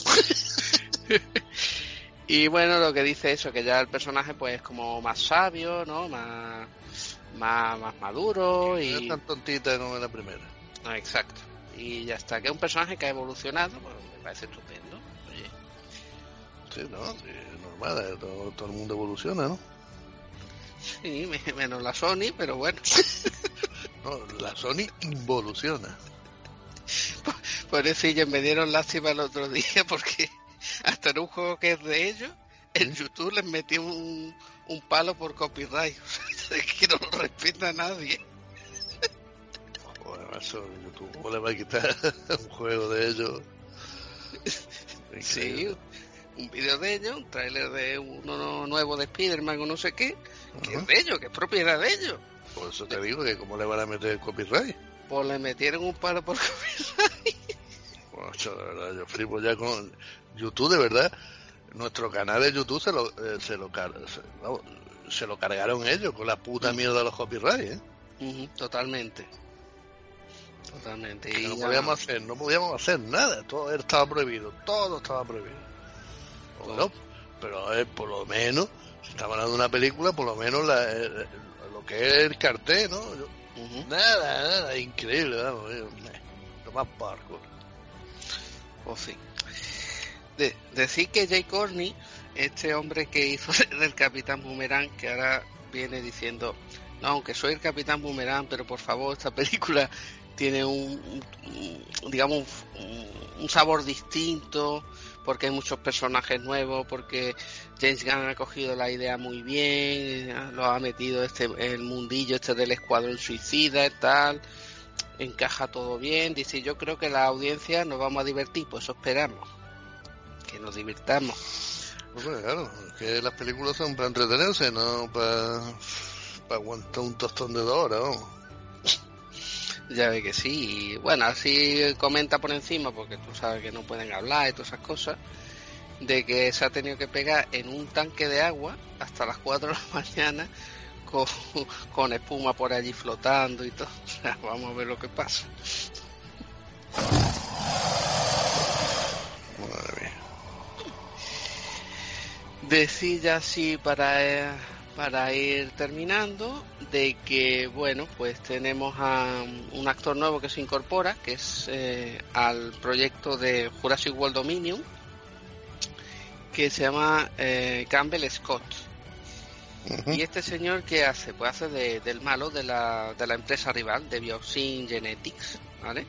Y bueno, lo que dice eso, que ya el personaje pues es como más sabio, ¿no? Más maduro y... No es tan tontita como en la primera. Ah, exacto. Y ya está, que es un personaje que ha evolucionado, pues me parece estupendo. Oye. Sí, no, sí, es normal, todo el mundo evoluciona, ¿no? Sí, menos la Sony, pero bueno. No, la Sony involuciona. Por eso ya me dieron lástima el otro día, porque hasta en un juego que es de ellos, en YouTube les metió un palo por copyright. O sea, es que no lo respeta nadie. Bueno, eso en YouTube, ¿cómo le va a quitar un juego de ellos? Sí, un vídeo de ellos, un tráiler de uno nuevo de Spider-Man o no sé qué, que es de ellos, que es propiedad de ellos. Por eso te digo que cómo le van a meter el copyright. Pues le metieron un palo por copyright. Bueno, de verdad, yo flipo ya con YouTube, de verdad. Nuestro canal de YouTube se lo cargaron ellos con la puta mierda de los copyrights, ¿eh? Totalmente. Y no podíamos hacer nada, todo estaba prohibido. Bueno, pero por lo menos, si estamos hablando de una película, por lo menos lo que es el cartel, ¿no? Nada, increíble, vamos, lo más parco. Pues sí. Decir que Jay Courtney, este hombre que hizo del Capitán Boomerang, que ahora viene diciendo, no, aunque soy el Capitán Boomerang, pero por favor, esta película tiene un sabor distinto, porque hay muchos personajes nuevos, porque James Gunn ha cogido la idea muy bien, lo ha metido el mundillo del escuadrón suicida y tal, encaja todo bien. Dice, yo creo que la audiencia nos vamos a divertir, pues eso esperamos, que nos divirtamos. Pues claro, que las películas son para entretenerse, no para aguantar un tostón de 2 horas, vamos. Ya ve que sí. Y bueno, así comenta por encima, porque tú sabes que no pueden hablar y todas esas cosas, de que se ha tenido que pegar en un tanque de agua hasta las 4 de la mañana con espuma por allí flotando y todo. O sea, vamos a ver lo que pasa. Madre mía. Decir ya así para ir terminando, de que bueno, pues tenemos a un actor nuevo que se incorpora, que es al proyecto de Jurassic World Dominion, que se llama Campbell Scott. Uh-huh. Y este señor, ¿qué hace? Pues hace del malo de la empresa rival, de Biosyn Genetics, ¿vale?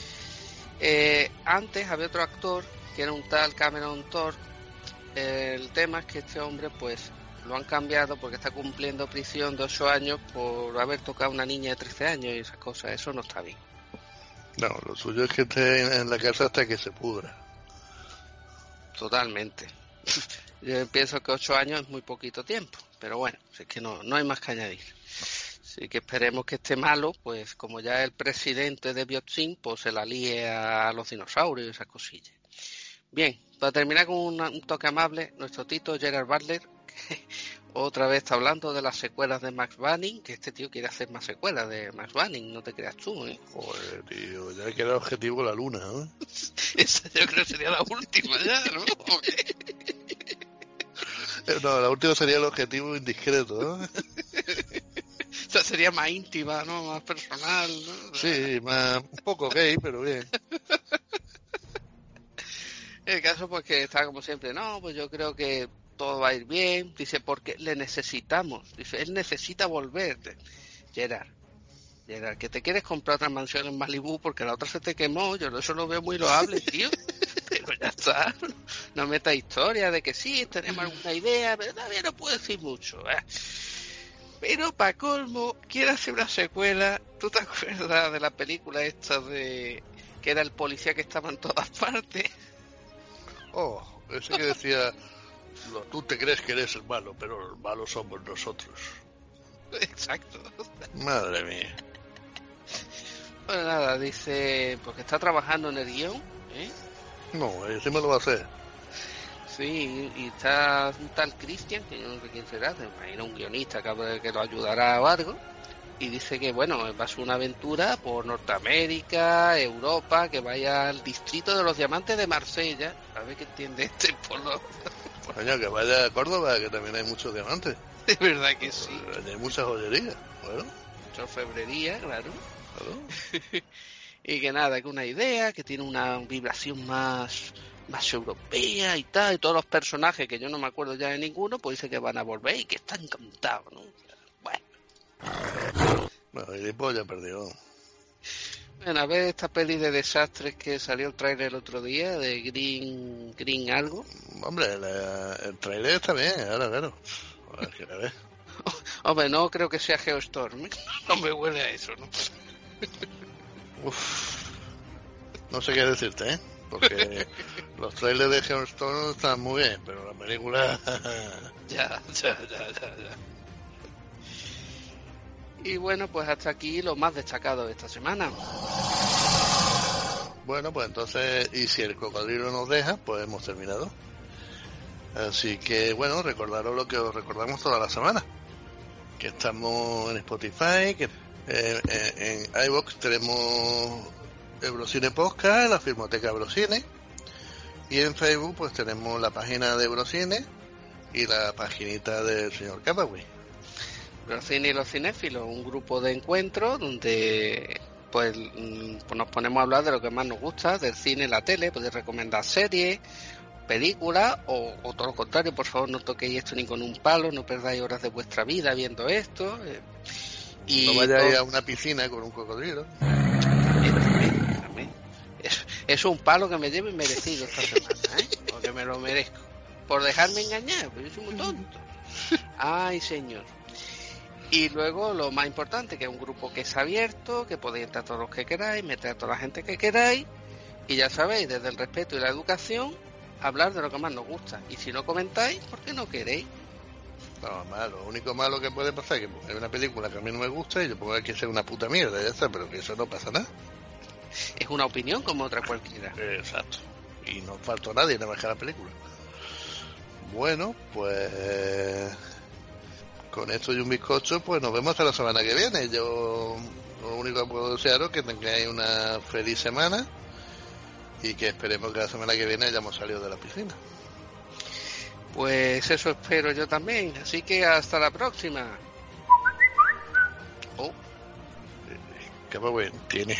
Antes había otro actor que era un tal Cameron Thorpe. El tema es que este hombre pues lo han cambiado porque está cumpliendo prisión de 8 años por haber tocado a una niña de 13 años y esas cosas. Eso no está bien. No, lo suyo es que esté en la cárcel hasta que se pudra. Totalmente. Yo pienso que 8 años es muy poquito tiempo, pero bueno, es que no hay más que añadir. Así que esperemos que este malo, pues como ya es el presidente de Biosyn, pues se la líe a los dinosaurios y esas cosillas. Bien, para terminar con un toque amable, nuestro Tito Gerard Butler, que otra vez está hablando de las secuelas de Max Banning, que este tío quiere hacer más secuelas de Max Banning, no te creas tú, ¿eh? Joder, tío, ya que era objetivo la luna, ¿no? Esa yo creo que sería la última ya, ¿no? No, la última sería el objetivo indiscreto, ¿no? O sea, sería más íntima, ¿no? Más personal, ¿no? Sí, más un poco gay, pero bien. El caso pues que está como siempre, no, pues yo creo que todo va a ir bien, dice, porque le necesitamos, dice, él necesita volver. Gerard, que te quieres comprar otra mansión en Malibú porque la otra se te quemó, yo eso lo veo muy loable, tío, pero ya está, no metas historia de que sí, tenemos alguna idea, pero todavía no puedo decir mucho, Pero para colmo, quiere hacer una secuela. ¿Tú te acuerdas de la película esta de que era el policía que estaba en todas partes? Oh, ese que decía, tú te crees que eres el malo, pero el malo somos nosotros. Exacto. Madre mía. Bueno, nada, dice, porque está trabajando en el guión, ¿eh? No, ese me lo va a hacer. Sí, y está un tal Christian, que yo no sé quién será, me imagino un guionista que lo ayudará o algo, y dice que, bueno, va a ser una aventura por Norteamérica, Europa, que vaya al distrito de los diamantes de Marsella, a ver qué entiende este por los... Coño, que vaya a Córdoba, que también hay muchos diamantes. De verdad que sí. Hay mucha joyería, bueno. Mucha orfebrería, claro. Claro. Y que nada, que una idea, que tiene una vibración más europea y tal, y todos los personajes que yo no me acuerdo ya de ninguno, pues dice que van a volver y que está encantado, ¿no? Bueno, y después ya perdió. Bueno, a ver esta peli de desastres que salió el tráiler el otro día, de Green algo. Hombre, el tráiler está bien, ahora claro. A ver, que la ves. Hombre, no creo que sea Geostorm, no me huele a eso, ¿no? Uf, no sé qué decirte, porque los trailers de Geostorm están muy bien, pero la película... ya. Y bueno, pues hasta aquí lo más destacado de esta semana. Bueno, pues entonces, y si el cocodrilo nos deja, pues hemos terminado. Así que bueno, recordaros lo que os recordamos toda la semana, que estamos en Spotify, que en iVoox tenemos Eurocine Podcast, la Filmoteca Eurocine, y en Facebook pues tenemos la página de Eurocine y la paginita del señor Capaway. Eurocine y los cinéfilos, un grupo de encuentro donde pues nos ponemos a hablar de lo que más nos gusta, del cine, la tele, podéis recomendar series, películas o todo lo contrario, por favor no toquéis esto ni con un palo, no perdáis horas de vuestra vida viendo esto. Y no vayáis a una piscina con un cocodrilo. Es un palo que me llevo inmerecido esta semana, porque me lo merezco. Por dejarme engañar, pues yo soy muy tonto. Ay, señor. Y luego lo más importante, que es un grupo que es abierto, que podéis entrar todos los que queráis, meter a toda la gente que queráis, y ya sabéis, desde el respeto y la educación, hablar de lo que más nos gusta. Y si no comentáis, ¿por qué no queréis? No, malo. Lo único malo que puede pasar es que hay una película que a mí no me gusta y yo pongo que sea una puta mierda, ya está, pero que eso no pasa nada. Es una opinión como otra cualquiera. Exacto. Y no faltó a nadie nada más que la película. Bueno, pues con esto y un bizcocho, pues nos vemos hasta la semana que viene. Yo lo único que puedo desearos es que tengáis una feliz semana y que esperemos que la semana que viene hayamos salido de la piscina. Pues eso espero yo también, así que hasta la próxima. Oh, cabrón, tienes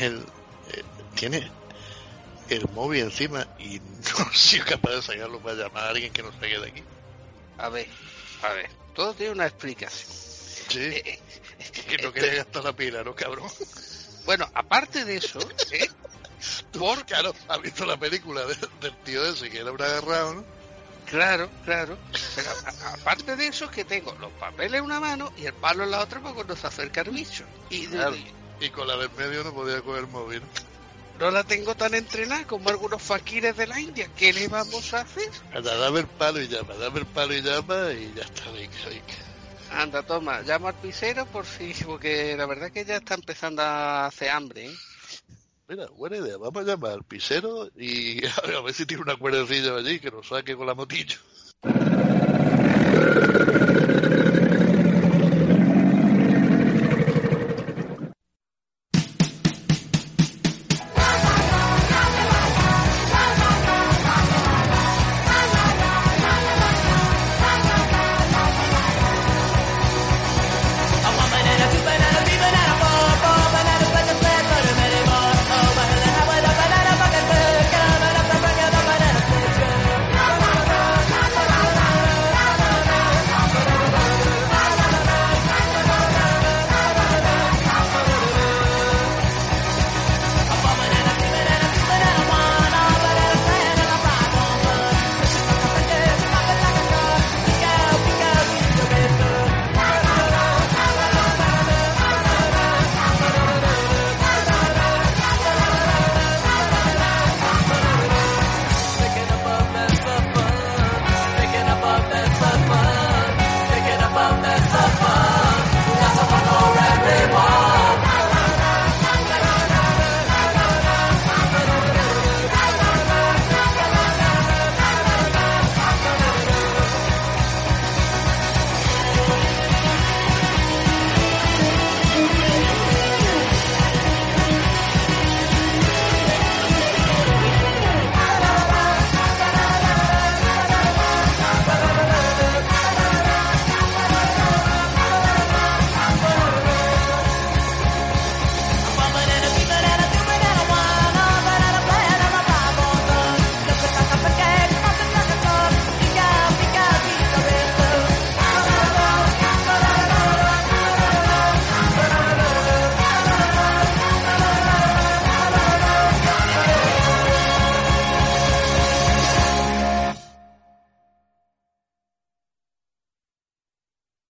el móvil encima y no he sido capaz de sacarlo para llamar a alguien que no se quede aquí. A ver, todo tiene una explicación. Sí, que no quería gastar la pila, ¿no, cabrón? Bueno, aparte de eso, Claro, has visto la película del tío ese que era un agarrado, ¿no? Claro. Pero aparte de eso, que tengo los papeles en una mano y el palo en la otra para cuando se acerca el bicho. Claro. Y con la del medio no podía coger el móvil. No la tengo tan entrenada como algunos faquires de la India. ¿Qué le vamos a hacer? Anda, dame el palo y llama y ya está, venga. Anda, toma, llamo al pisero porque la verdad que ya está empezando a hacer hambre, ¿eh? Mira, buena idea, vamos a llamar al pisero y a ver si tiene una cuerdecilla allí que nos saque con la motillo.